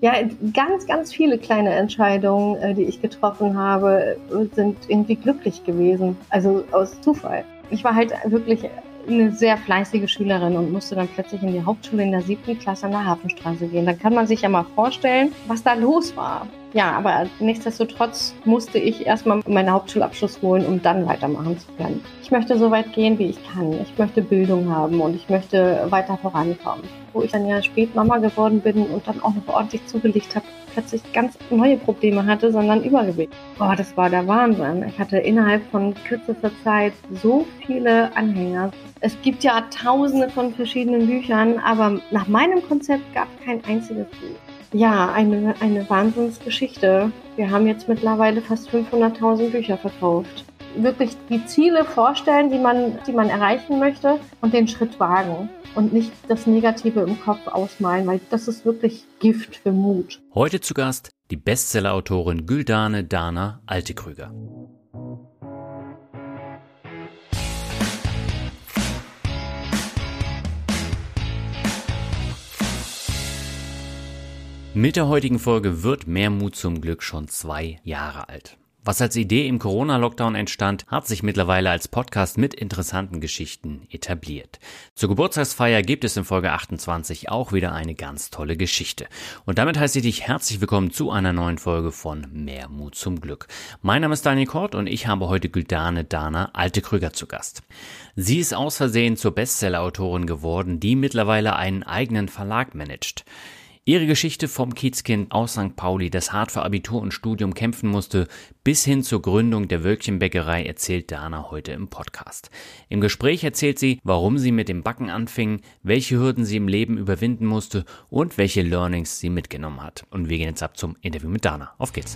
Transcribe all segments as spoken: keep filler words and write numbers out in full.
Ja, ganz, ganz viele kleine Entscheidungen, die ich getroffen habe, sind irgendwie glücklich gewesen. Also aus Zufall. Ich war halt wirklich eine sehr fleißige Schülerin und musste dann plötzlich in die Hauptschule in der siebten Klasse an der Hafenstraße gehen. Dann kann man sich ja mal vorstellen, was da los war. Ja, aber nichtsdestotrotz musste ich erstmal meinen Hauptschulabschluss holen, um dann weitermachen zu können. Ich möchte so weit gehen, wie ich kann. Ich möchte Bildung haben und ich möchte weiter vorankommen. Wo ich dann ja spät Mama geworden bin und dann auch noch ordentlich zugelegt habe, plötzlich ganz neue Probleme hatte, sondern Übergewicht. Boah, das war der Wahnsinn. Ich hatte innerhalb von kürzester Zeit so viele Anhänger. Es gibt ja tausende von verschiedenen Büchern, aber nach meinem Konzept gab es kein einziges Buch. Ja, eine, eine Wahnsinnsgeschichte. Wir haben jetzt mittlerweile fast fünfhunderttausend Bücher verkauft. Wirklich die Ziele vorstellen, die man, die man erreichen möchte und den Schritt wagen und nicht das Negative im Kopf ausmalen, weil das ist wirklich Gift für Mut. Heute zu Gast die Bestsellerautorin Güldane Dana Altekrüger. Mit der heutigen Folge wird Mehr Mut zum Glück schon zwei Jahre alt. Was als Idee im Corona-Lockdown entstand, hat sich mittlerweile als Podcast mit interessanten Geschichten etabliert. Zur Geburtstagsfeier gibt es in Folge achtundzwanzig auch wieder eine ganz tolle Geschichte. Und damit heiße ich dich herzlich willkommen zu einer neuen Folge von Mehr Mut zum Glück. Mein Name ist Daniel Kort und ich habe heute Güldane Dana Altekrüger zu Gast. Sie ist aus Versehen zur Bestsellerautorin geworden, die mittlerweile einen eigenen Verlag managt. Ihre Geschichte vom Kiezkind aus Sankt Pauli, das hart für Abitur und Studium kämpfen musste, bis hin zur Gründung der Wölkchenbäckerei erzählt Dana heute im Podcast. Im Gespräch erzählt sie, warum sie mit dem Backen anfing, welche Hürden sie im Leben überwinden musste und welche Learnings sie mitgenommen hat. Und wir gehen jetzt ab zum Interview mit Dana. Auf geht's!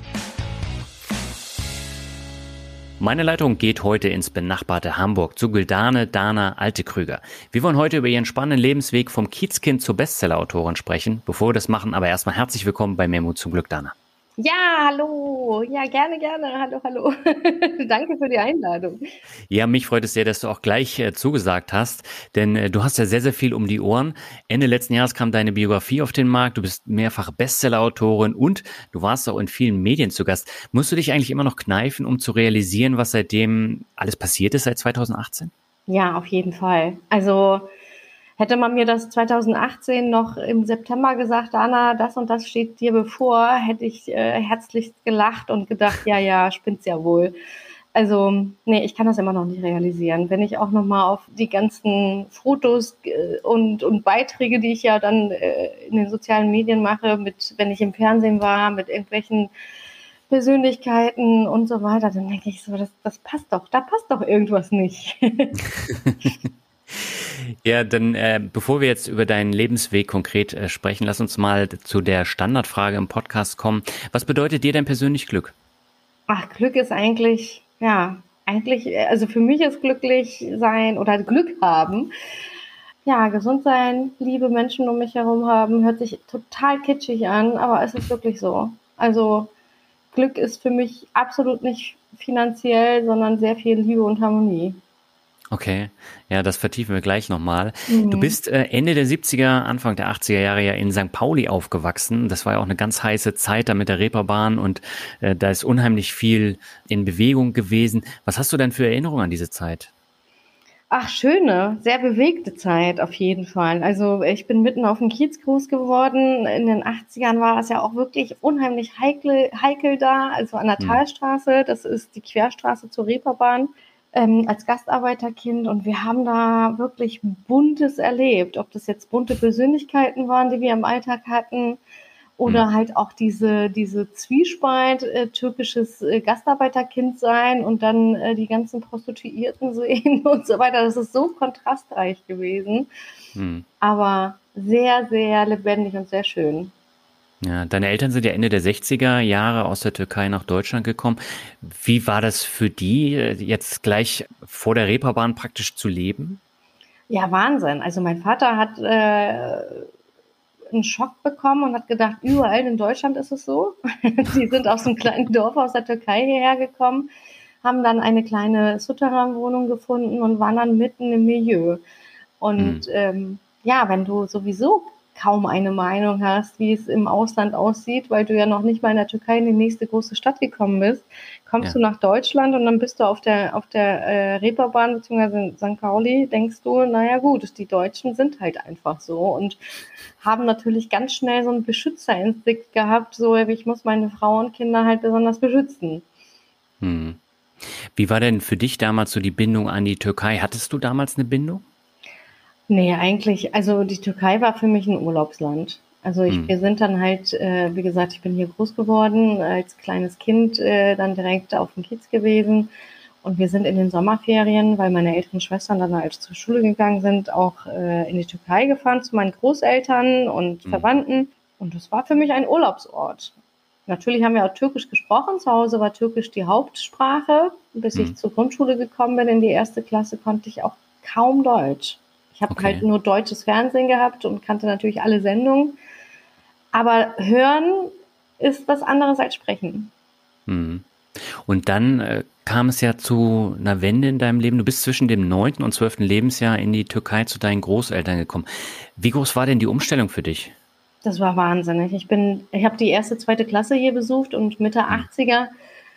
Meine Leitung geht heute ins benachbarte Hamburg zu Güldane Dana Altekrüger. Wir wollen heute über ihren spannenden Lebensweg vom Kiezkind zur Bestsellerautorin sprechen. Bevor wir das machen, aber erstmal herzlich willkommen bei Mehr Mut zum Glück, Dana. Ja, hallo. Ja, gerne, gerne. Hallo, hallo. Danke für die Einladung. Ja, mich freut es sehr, dass du auch gleich äh, zugesagt hast, denn äh, du hast ja sehr, sehr viel um die Ohren. Ende letzten Jahres kam deine Biografie auf den Markt. Du bist mehrfache Bestsellerautorin und du warst auch in vielen Medien zu Gast. Musst du dich eigentlich immer noch kneifen, um zu realisieren, was seitdem alles passiert ist seit zweitausendachtzehn? Ja, auf jeden Fall. Also hätte man mir das zweitausendachtzehn noch im September gesagt, Dana, das und das steht dir bevor, hätte ich äh, herzlich gelacht und gedacht, ja, ja, spinnt's ja wohl. Also, nee, ich kann das immer noch nicht realisieren. Wenn ich auch nochmal auf die ganzen Fotos äh, und, und Beiträge, die ich ja dann äh, in den sozialen Medien mache, mit, wenn ich im Fernsehen war, mit irgendwelchen Persönlichkeiten und so weiter, dann denke ich so, das, das passt doch, da passt doch irgendwas nicht. Ja, dann äh, bevor wir jetzt über deinen Lebensweg konkret äh, sprechen, lass uns mal zu der Standardfrage im Podcast kommen. Was bedeutet dir denn persönlich Glück? Ach, Glück ist eigentlich, ja, eigentlich, also für mich ist glücklich sein oder Glück haben, ja, gesund sein, liebe Menschen um mich herum haben, hört sich total kitschig an, aber es ist wirklich so. Also Glück ist für mich absolut nicht finanziell, sondern sehr viel Liebe und Harmonie. Okay, ja, das vertiefen wir gleich nochmal. Mhm. Du bist äh, Ende der siebziger, Anfang der achtziger Jahre ja in Sankt Pauli aufgewachsen. Das war ja auch eine ganz heiße Zeit da mit der Reeperbahn und äh, da ist unheimlich viel in Bewegung gewesen. Was hast du denn für Erinnerungen an diese Zeit? Ach, schöne, sehr bewegte Zeit auf jeden Fall. Also ich bin mitten auf dem Kiez groß geworden. In den achtzigern war es ja auch wirklich unheimlich heikel, heikel da, also an der Hm. Talstraße. Das ist die Querstraße zur Reeperbahn. Ähm, als Gastarbeiterkind und wir haben da wirklich Buntes erlebt, ob das jetzt bunte Persönlichkeiten waren, die wir im Alltag hatten oder Hm. halt auch diese diese Zwiespalt, äh, türkisches äh, Gastarbeiterkind sein und dann äh, die ganzen Prostituierten sehen und so weiter. Das ist so kontrastreich gewesen, Hm. aber sehr, sehr lebendig und sehr schön. Ja, deine Eltern sind ja Ende der sechziger Jahre aus der Türkei nach Deutschland gekommen. Wie war das für die, jetzt gleich vor der Reeperbahn praktisch zu leben? Ja, Wahnsinn. Also mein Vater hat äh, einen Schock bekommen und hat gedacht, überall in Deutschland ist es so. Die sind aus einem kleinen Dorf aus der Türkei hierher gekommen, haben dann eine kleine Souterrain-Wohnung gefunden und waren dann mitten im Milieu. Und Hm. ähm, ja, wenn du sowieso kaum eine Meinung hast, wie es im Ausland aussieht, weil du ja noch nicht mal in der Türkei in die nächste große Stadt gekommen bist. Kommst ja. du nach Deutschland und dann bist du auf der auf der äh, Reeperbahn bzw. in Sankt Pauli, denkst du, naja gut, die Deutschen sind halt einfach so und haben natürlich ganz schnell so einen Beschützerinstinkt gehabt, so ich muss meine Frau und Kinder halt besonders beschützen. Hm. Wie war denn für dich damals so die Bindung an die Türkei? Hattest du damals eine Bindung? Nee, eigentlich, also die Türkei war für mich ein Urlaubsland. Also ich, Hm. wir sind dann halt, äh, wie gesagt, ich bin hier groß geworden, als kleines Kind äh, dann direkt auf dem Kiez gewesen. Und wir sind in den Sommerferien, weil meine älteren Schwestern dann halt zur Schule gegangen sind, auch äh, in die Türkei gefahren zu meinen Großeltern und hm. Verwandten. Und das war für mich ein Urlaubsort. Natürlich haben wir auch Türkisch gesprochen. Zu Hause war Türkisch die Hauptsprache. Bis hm. ich zur Grundschule gekommen bin, in die erste Klasse, konnte ich auch kaum Deutsch. Ich habe okay. halt nur deutsches Fernsehen gehabt und kannte natürlich alle Sendungen. Aber hören ist was anderes als sprechen. Hm. Und dann äh, kam es ja zu einer Wende in deinem Leben. Du bist zwischen dem neunten und zwölften Lebensjahr in die Türkei zu deinen Großeltern gekommen. Wie groß war denn die Umstellung für dich? Das war wahnsinnig. Ich bin, ich habe die erste, zweite Klasse hier besucht und Mitte hm. achtziger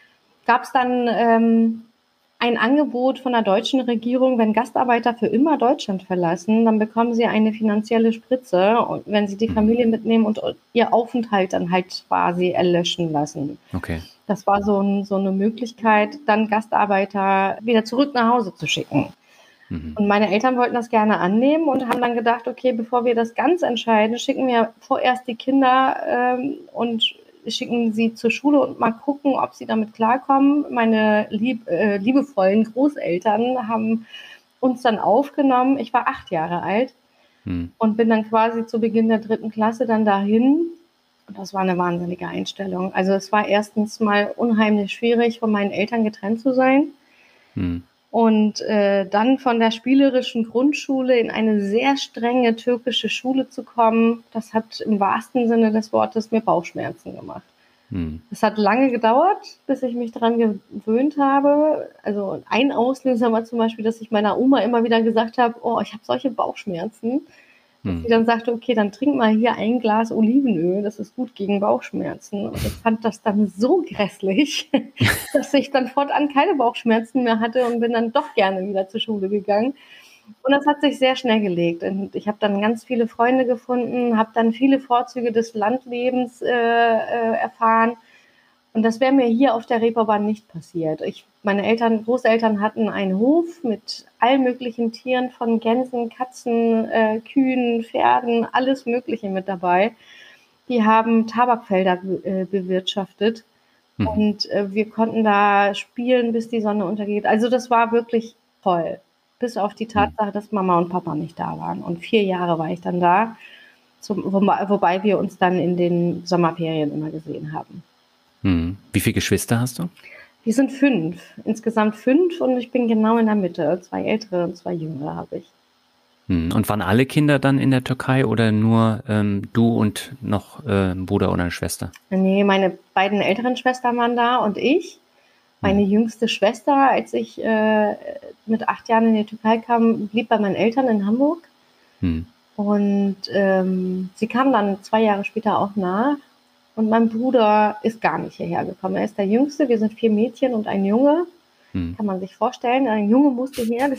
gab es dann ähm, ein Angebot von der deutschen Regierung, wenn Gastarbeiter für immer Deutschland verlassen, dann bekommen sie eine finanzielle Spritze, und wenn sie die Familie mitnehmen und ihr Aufenthalt dann halt quasi erlöschen lassen. Okay. Das war so, ein, so eine Möglichkeit, dann Gastarbeiter wieder zurück nach Hause zu schicken. Mhm. Und meine Eltern wollten das gerne annehmen und haben dann gedacht, okay, bevor wir das ganz entscheiden, schicken wir vorerst die Kinder ähm, und schicken sie zur Schule und mal gucken, ob sie damit klarkommen. Meine lieb, äh, liebevollen Großeltern haben uns dann aufgenommen. Ich war acht Jahre alt hm. und bin dann quasi zu Beginn der dritten Klasse dann dahin. Und das war eine wahnsinnige Einstellung. Also es war erstens mal unheimlich schwierig, von meinen Eltern getrennt zu sein. Hm. Und äh, dann von der spielerischen Grundschule in eine sehr strenge türkische Schule zu kommen, das hat im wahrsten Sinne des Wortes mir Bauchschmerzen gemacht. Hm. Es hat lange gedauert, bis ich mich daran gewöhnt habe. Also ein Auslöser war zum Beispiel, dass ich meiner Oma immer wieder gesagt habe, oh, ich habe solche Bauchschmerzen. Dass hm. sie dann sagte, okay, dann trink mal hier ein Glas Olivenöl, das ist gut gegen Bauchschmerzen. Und ich fand das dann so grässlich, dass ich dann fortan keine Bauchschmerzen mehr hatte und bin dann doch gerne wieder zur Schule gegangen. Und das hat sich sehr schnell gelegt. Und ich habe dann ganz viele Freunde gefunden, habe dann viele Vorzüge des Landlebens äh, äh, erfahren. Und das wäre mir hier auf der Reeperbahn nicht passiert. Ich, meine Eltern, Großeltern hatten einen Hof mit allen möglichen Tieren, von Gänsen, Katzen, äh, Kühen, Pferden, alles Mögliche mit dabei. Die haben Tabakfelder äh, bewirtschaftet. Mhm. Und äh, wir konnten da spielen, bis die Sonne untergeht. Also das war wirklich toll. Bis auf die Tatsache, dass Mama und Papa nicht da waren. Und vier Jahre war ich dann da, zum, wobei, wobei wir uns dann in den Sommerferien immer gesehen haben. Hm. Wie viele Geschwister hast du? Wir sind fünf, insgesamt fünf und ich bin genau in der Mitte. Zwei ältere und zwei jüngere habe ich. Hm. Und waren alle Kinder dann in der Türkei oder nur ähm, du und noch äh, ein Bruder oder eine Schwester? Nee, meine beiden älteren Schwestern waren da und ich. Meine hm. jüngste Schwester, als ich äh, mit acht Jahren in die Türkei kam, blieb bei meinen Eltern in Hamburg. Hm. Und ähm, sie kam dann zwei Jahre später auch nach. Und mein Bruder ist gar nicht hierher gekommen. Er ist der Jüngste. Wir sind vier Mädchen und ein Junge. Hm. Kann man sich vorstellen. Ein Junge musste her.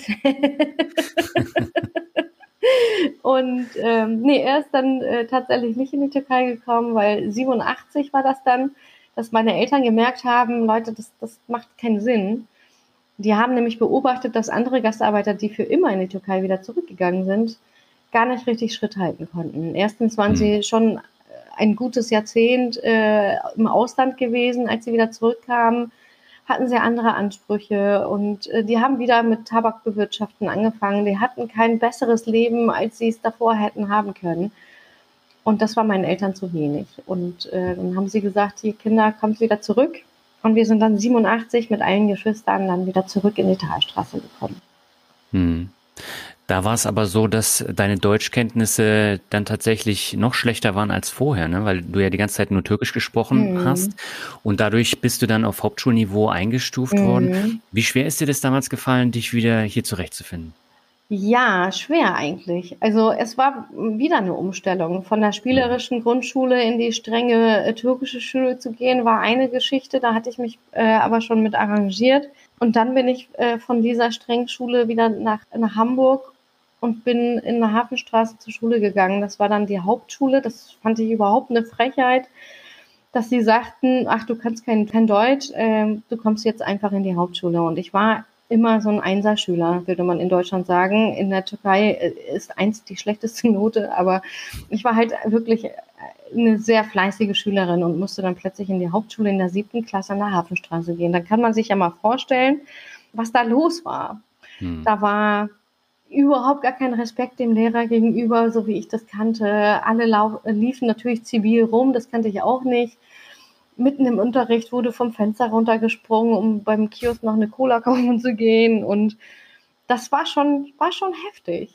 Und ähm, nee, er ist dann äh, tatsächlich nicht in die Türkei gekommen, weil siebenundachtzig war das dann, dass meine Eltern gemerkt haben, Leute, das, das macht keinen Sinn. Die haben nämlich beobachtet, dass andere Gastarbeiter, die für immer in die Türkei wieder zurückgegangen sind, gar nicht richtig Schritt halten konnten. Erstens waren hm. sie schon ein gutes Jahrzehnt äh, im Ausland gewesen. Als sie wieder zurückkamen, hatten sie andere Ansprüche und äh, die haben wieder mit Tabakbewirtschaften angefangen. Die hatten kein besseres Leben, als sie es davor hätten haben können. Und das war meinen Eltern zu wenig. Und äh, dann haben sie gesagt, die Kinder, kommt wieder zurück. Und wir sind dann siebenundachtzig mit allen Geschwistern dann wieder zurück in die Talstraße gekommen. Hm. Da war es aber so, dass deine Deutschkenntnisse dann tatsächlich noch schlechter waren als vorher, ne? Weil du ja die ganze Zeit nur Türkisch gesprochen mhm. hast und dadurch bist du dann auf Hauptschulniveau eingestuft mhm. worden. Wie schwer ist dir das damals gefallen, dich wieder hier zurechtzufinden? Ja, schwer eigentlich. Also es war wieder eine Umstellung. Von der spielerischen Grundschule in die strenge äh, türkische Schule zu gehen, war eine Geschichte. Da hatte ich mich äh, aber schon mit arrangiert. Und dann bin ich äh, von dieser strengen Schule wieder nach, nach Hamburg und bin in der Hafenstraße zur Schule gegangen. Das war dann die Hauptschule. Das fand ich überhaupt eine Frechheit, dass sie sagten, ach, du kannst kein, kein Deutsch, äh, du kommst jetzt einfach in die Hauptschule. Und ich war immer so ein Einserschüler, würde man in Deutschland sagen. In der Türkei ist eins die schlechteste Note, aber ich war halt wirklich eine sehr fleißige Schülerin und musste dann plötzlich in die Hauptschule in der siebten Klasse an der Hafenstraße gehen. Dann kann man sich ja mal vorstellen, was da los war. Hm. Da war überhaupt gar kein Respekt dem Lehrer gegenüber, so wie ich das kannte. Alle lau- liefen natürlich zivil rum, das kannte ich auch nicht. Mitten im Unterricht wurde vom Fenster runtergesprungen, um beim Kiosk noch eine Cola kaufen zu gehen. Und das war schon, war schon heftig.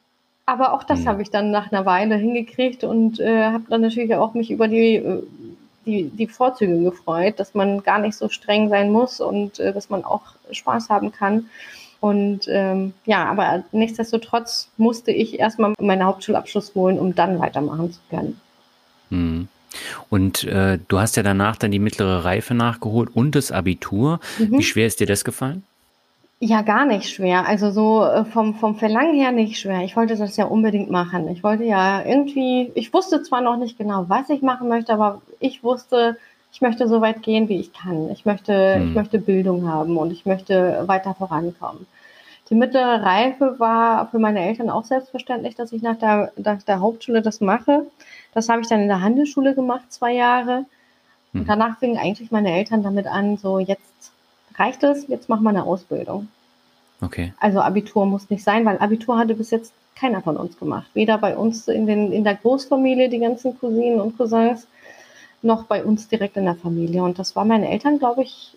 Aber auch das mhm. habe ich dann nach einer Weile hingekriegt und äh, habe dann natürlich auch mich über die, die, die Vorzüge gefreut, dass man gar nicht so streng sein muss und äh, dass man auch Spaß haben kann. Und ähm, ja, aber nichtsdestotrotz musste ich erstmal meinen Hauptschulabschluss holen, um dann weitermachen zu können. Mhm. Und äh, du hast ja danach dann die mittlere Reife nachgeholt und das Abitur. Mhm. Wie schwer ist dir das gefallen? Ja, gar nicht schwer. Also so äh, vom, vom Verlangen her nicht schwer. Ich wollte das ja unbedingt machen. Ich wollte ja irgendwie, ich wusste zwar noch nicht genau, was ich machen möchte, aber ich wusste, ich möchte so weit gehen, wie ich kann. Ich möchte, hm. ich möchte Bildung haben und ich möchte weiter vorankommen. Die mittlere Reife war für meine Eltern auch selbstverständlich, dass ich nach der, nach der Hauptschule das mache. Das habe ich dann in der Handelsschule gemacht, zwei Jahre. Und danach fingen eigentlich meine Eltern damit an, so jetzt reicht es, jetzt machen wir eine Ausbildung. Okay. Also Abitur muss nicht sein, weil Abitur hatte bis jetzt keiner von uns gemacht. Weder bei uns in, den, in der Großfamilie, die ganzen Cousinen und Cousins, noch bei uns direkt in der Familie. Und das war meinen Eltern, glaube ich,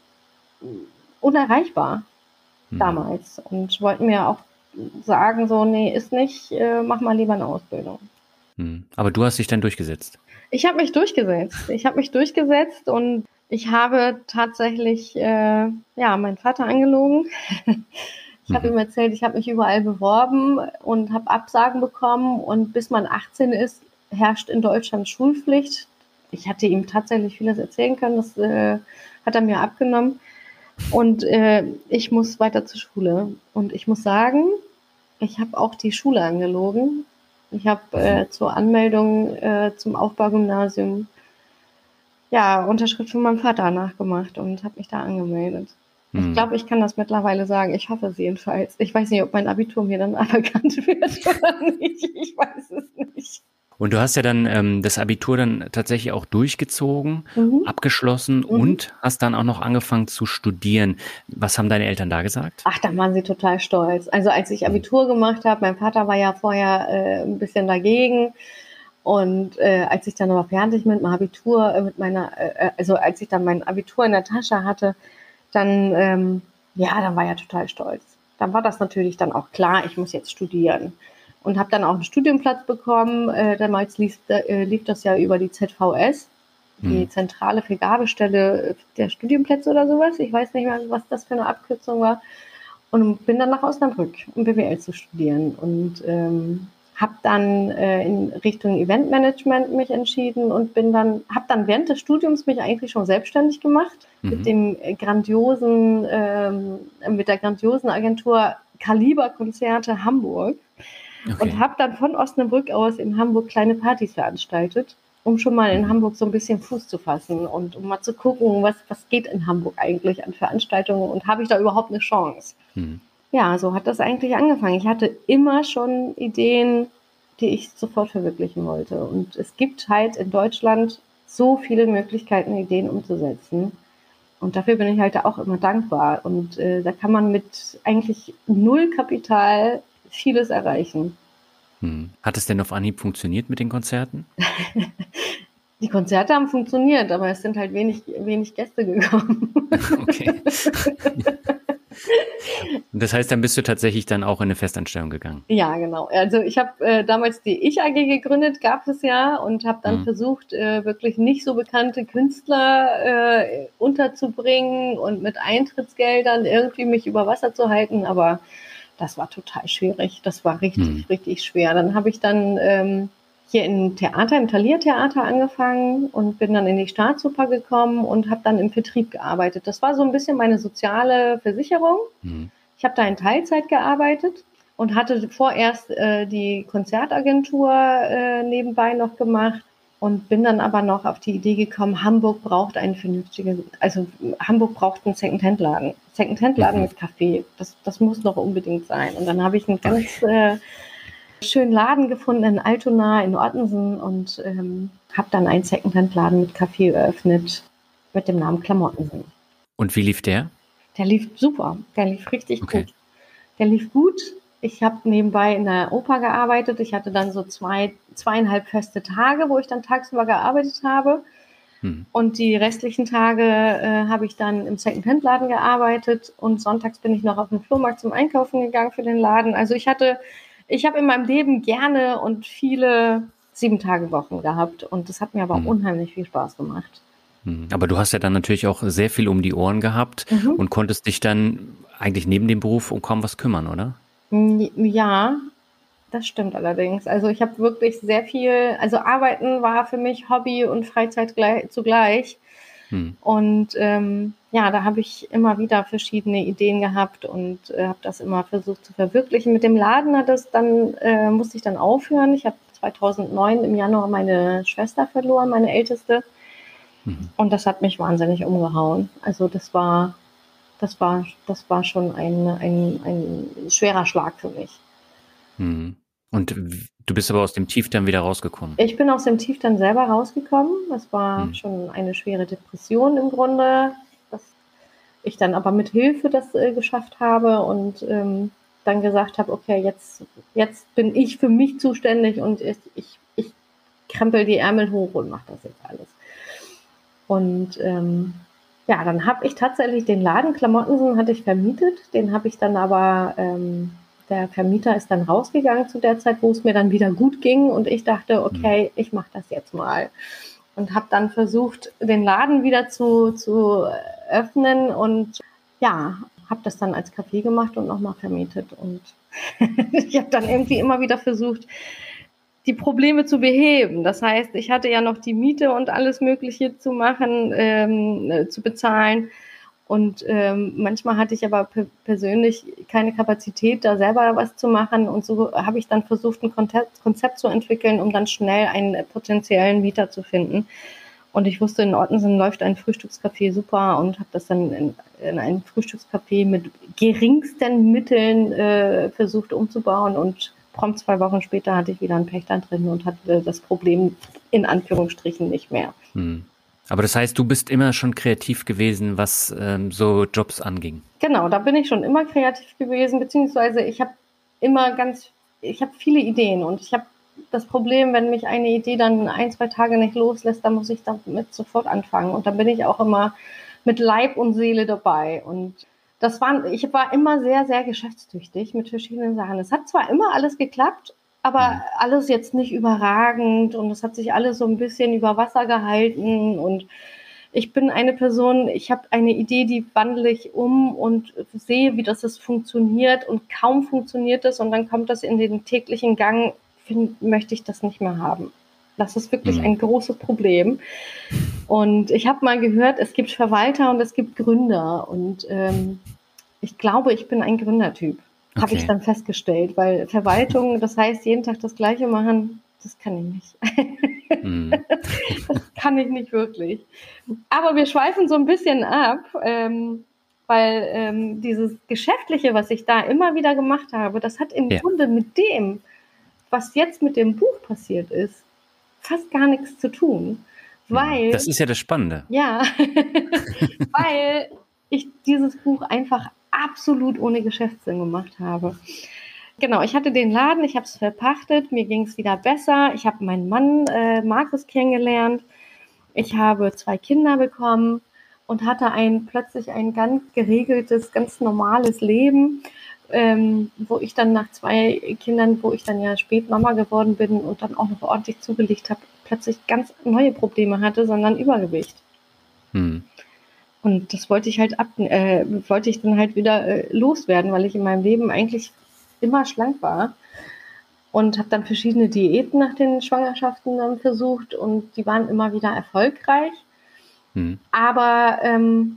unerreichbar hm. damals. Und wollten mir auch sagen, so, nee, ist nicht, äh, mach mal lieber eine Ausbildung. Hm. Aber du hast dich dann durchgesetzt? Ich habe mich durchgesetzt. Ich habe mich durchgesetzt und ich habe tatsächlich, äh, ja, meinen Vater angelogen. Ich mhm. habe ihm erzählt, ich habe mich überall beworben und habe Absagen bekommen. Und bis man achtzehn ist, herrscht in Deutschland Schulpflicht. Ich hatte ihm tatsächlich vieles erzählen können, das äh, hat er mir abgenommen. Und äh, ich muss weiter zur Schule. Und ich muss sagen, ich habe auch die Schule angelogen. Ich habe äh, zur Anmeldung äh, zum Aufbaugymnasium ja, Unterschrift von meinem Vater nachgemacht und habe mich da angemeldet. Hm. Ich glaube, ich kann das mittlerweile sagen. Ich hoffe es jedenfalls. Ich weiß nicht, ob mein Abitur mir dann aberkannt wird oder nicht. Ich weiß es nicht. Und du hast ja dann ähm, das Abitur dann tatsächlich auch durchgezogen, mhm. abgeschlossen mhm. und hast dann auch noch angefangen zu studieren. Was haben deine Eltern da gesagt? Ach, da waren sie total stolz. Also als ich Abitur gemacht habe, mein Vater war ja vorher äh, ein bisschen dagegen. Und äh, als ich dann aber fertig mit meinem Abitur, äh, mit meiner, äh, also als ich dann mein Abitur in der Tasche hatte, dann, ähm, ja, dann war er total stolz. Dann war das natürlich dann auch klar, ich muss jetzt studieren. Und habe dann auch einen Studienplatz bekommen. Äh, damals lief, äh, lief das ja über die Z V S, die hm. zentrale Vergabestelle der Studienplätze oder sowas. Ich weiß nicht mehr, was das für eine Abkürzung war. Und bin dann nach Osnabrück, um B W L zu studieren. Und ähm, habe dann äh, in Richtung Eventmanagement mich entschieden und bin dann, habe dann während des Studiums mich eigentlich schon selbstständig gemacht mhm. mit dem grandiosen, ähm, mit der grandiosen Agentur Kaliber Konzerte Hamburg. Okay. Und habe dann von Osnabrück aus in Hamburg kleine Partys veranstaltet, um schon mal in Hamburg so ein bisschen Fuß zu fassen und um mal zu gucken, was, was geht in Hamburg eigentlich an Veranstaltungen und habe ich da überhaupt eine Chance. Mhm. Ja, so hat das eigentlich angefangen. Ich hatte immer schon Ideen, die ich sofort verwirklichen wollte. Und es gibt halt in Deutschland so viele Möglichkeiten, Ideen umzusetzen. Und dafür bin ich halt auch immer dankbar. Und äh, da kann man mit eigentlich null Kapital vieles erreichen. Hm. Hat es denn auf Anhieb funktioniert mit den Konzerten? Die Konzerte haben funktioniert, aber es sind halt wenig, wenig Gäste gekommen. Okay. Und das heißt, dann bist du tatsächlich dann auch in eine Festanstellung gegangen? Ja, genau. Also ich habe äh, damals die Ich-A G gegründet, gab es ja, und habe dann mhm. versucht, äh, wirklich nicht so bekannte Künstler äh, unterzubringen und mit Eintrittsgeldern irgendwie mich über Wasser zu halten, aber das war total schwierig. Das war richtig, Hm. richtig schwer. Dann habe ich dann ähm, hier im Theater, im Thalia-Theater angefangen und bin dann in die Staatsoper gekommen und habe dann im Vertrieb gearbeitet. Das war so ein bisschen meine soziale Versicherung. Hm. Ich habe da in Teilzeit gearbeitet und hatte vorerst äh, die Konzertagentur äh, nebenbei noch gemacht und bin dann aber noch auf die Idee gekommen, Hamburg braucht einen vernünftigen, also Hamburg braucht einen Secondhand-Laden. Secondhand-Laden Mhm. mit Café, das, das muss noch unbedingt sein. Und dann habe ich einen ganz äh, schönen Laden gefunden in Altona, in Ottensen und ähm, habe dann einen Secondhand-Laden mit Café eröffnet mit dem Namen Klamottensen. Und wie lief der? Der lief super, der lief richtig Okay. gut. Der lief gut. Ich habe nebenbei in der Oper gearbeitet. Ich hatte dann so zwei, zweieinhalb feste Tage, wo ich dann tagsüber gearbeitet habe. Hm. Und die restlichen Tage äh, habe ich dann im Second-Hand-Laden gearbeitet. Und sonntags bin ich noch auf den Flohmarkt zum Einkaufen gegangen für den Laden. Also ich hatte, ich habe in meinem Leben gerne und viele Sieben-Tage-Wochen gehabt. Und das hat mir aber Hm. unheimlich viel Spaß gemacht. Hm. Aber du hast ja dann natürlich auch sehr viel um die Ohren gehabt Mhm. und konntest dich dann eigentlich neben dem Beruf um kaum was kümmern, oder? Ja, das stimmt allerdings. Also ich habe wirklich sehr viel, also Arbeiten war für mich Hobby und Freizeit gleich, zugleich. Hm. Und ähm, ja, da habe ich immer wieder verschiedene Ideen gehabt und äh, habe das immer versucht zu verwirklichen. Mit dem Laden hat es dann, äh, musste ich dann aufhören. Ich habe zweitausendneun im Januar meine Schwester verloren, meine älteste. Mhm. Und das hat mich wahnsinnig umgehauen. Also das war, das war, das war schon ein, ein, ein schwerer Schlag für mich. Hm. Und w- du bist aber aus dem Tief dann wieder rausgekommen. Ich bin aus dem Tief dann selber rausgekommen. Das war Hm. schon eine schwere Depression im Grunde, dass ich dann aber mit Hilfe das äh, geschafft habe und ähm, dann gesagt habe, okay, jetzt, jetzt bin ich für mich zuständig und ich, ich, ich krempel die Ärmel hoch und mache das jetzt alles. Und ähm, ja, dann habe ich tatsächlich den Laden Klamottensen hatte ich vermietet. Den habe ich dann aber, ähm, der Vermieter ist dann rausgegangen zu der Zeit, wo es mir dann wieder gut ging. Und ich dachte, okay, ich mache das jetzt mal. Und habe dann versucht, den Laden wieder zu, zu öffnen. Und ja, habe das dann als Café gemacht und nochmal vermietet. Und ich habe dann irgendwie immer wieder versucht, die Probleme zu beheben. Das heißt, ich hatte ja noch die Miete und alles Mögliche zu machen, ähm, äh, zu bezahlen. Und ähm, manchmal hatte ich aber pe- persönlich keine Kapazität, da selber was zu machen. Und so habe ich dann versucht, ein Konzept, Konzept zu entwickeln, um dann schnell einen potenziellen Mieter zu finden. Und ich wusste, in Ottensen läuft ein Frühstückscafé super und habe das dann in, in ein Frühstückscafé mit geringsten Mitteln äh, versucht umzubauen. Und prompt zwei Wochen später hatte ich wieder einen Pächter drin und hatte das Problem in Anführungsstrichen nicht mehr. Hm. Aber das heißt, du bist immer schon kreativ gewesen, was ähm, so Jobs anging. Genau, da bin ich schon immer kreativ gewesen, beziehungsweise ich habe immer ganz, ich habe viele Ideen und ich habe das Problem, wenn mich eine Idee dann ein, zwei Tage nicht loslässt, dann muss ich damit sofort anfangen und dann bin ich auch immer mit Leib und Seele dabei und das war, ich war immer sehr, sehr geschäftstüchtig mit verschiedenen Sachen. Es hat zwar immer alles geklappt, aber Mhm. alles jetzt nicht überragend und es hat sich alles so ein bisschen über Wasser gehalten und ich bin eine Person, ich habe eine Idee, die wandle ich um und sehe, wie das ist funktioniert und kaum funktioniert es und dann kommt das in den täglichen Gang, find, möchte ich das nicht mehr haben. Das ist wirklich Mhm. ein großes Problem. Und ich habe mal gehört, es gibt Verwalter und es gibt Gründer und ähm, ich glaube, ich bin ein Gründertyp, habe Okay. ich dann festgestellt, weil Verwaltung, das heißt, jeden Tag das Gleiche machen, das kann ich nicht. Mhm. Das kann ich nicht wirklich. Aber wir schweifen so ein bisschen ab, ähm, weil ähm, dieses Geschäftliche, was ich da immer wieder gemacht habe, das hat im Ja. Grunde mit dem, was jetzt mit dem Buch passiert ist, fast gar nichts zu tun. Weil, Das ist ja das Spannende. ja, weil ich dieses Buch einfach absolut ohne Geschäftssinn gemacht habe. Genau, ich hatte den Laden, ich habe es verpachtet, mir ging es wieder besser. Ich habe meinen Mann äh, Markus kennengelernt. Ich habe zwei Kinder bekommen und hatte ein plötzlich ein ganz geregeltes, ganz normales Leben, ähm, wo ich dann nach zwei Kindern, wo ich dann ja spät Mama geworden bin und dann auch noch ordentlich zugelegt habe, plötzlich ganz neue Probleme hatte, sondern Übergewicht. Hm. Und das wollte ich halt ab, äh, wollte ich dann halt wieder äh, loswerden, weil ich in meinem Leben eigentlich immer schlank war. Und habe dann verschiedene Diäten nach den Schwangerschaften dann versucht und die waren immer wieder erfolgreich. Mhm. Aber ähm,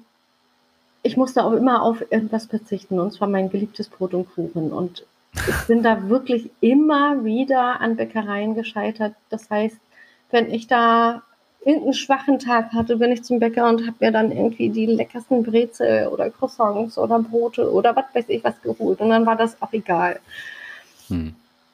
ich musste auch immer auf irgendwas verzichten, und zwar mein geliebtes Brot und Kuchen. Und ich bin da wirklich immer wieder an Bäckereien gescheitert. Das heißt, wenn ich da irgendeinen schwachen Tag hatte, bin ich zum Bäcker und habe mir dann irgendwie die leckersten Brezel oder Croissants oder Brote oder was weiß ich was geholt. Und dann war das auch egal. Mhm.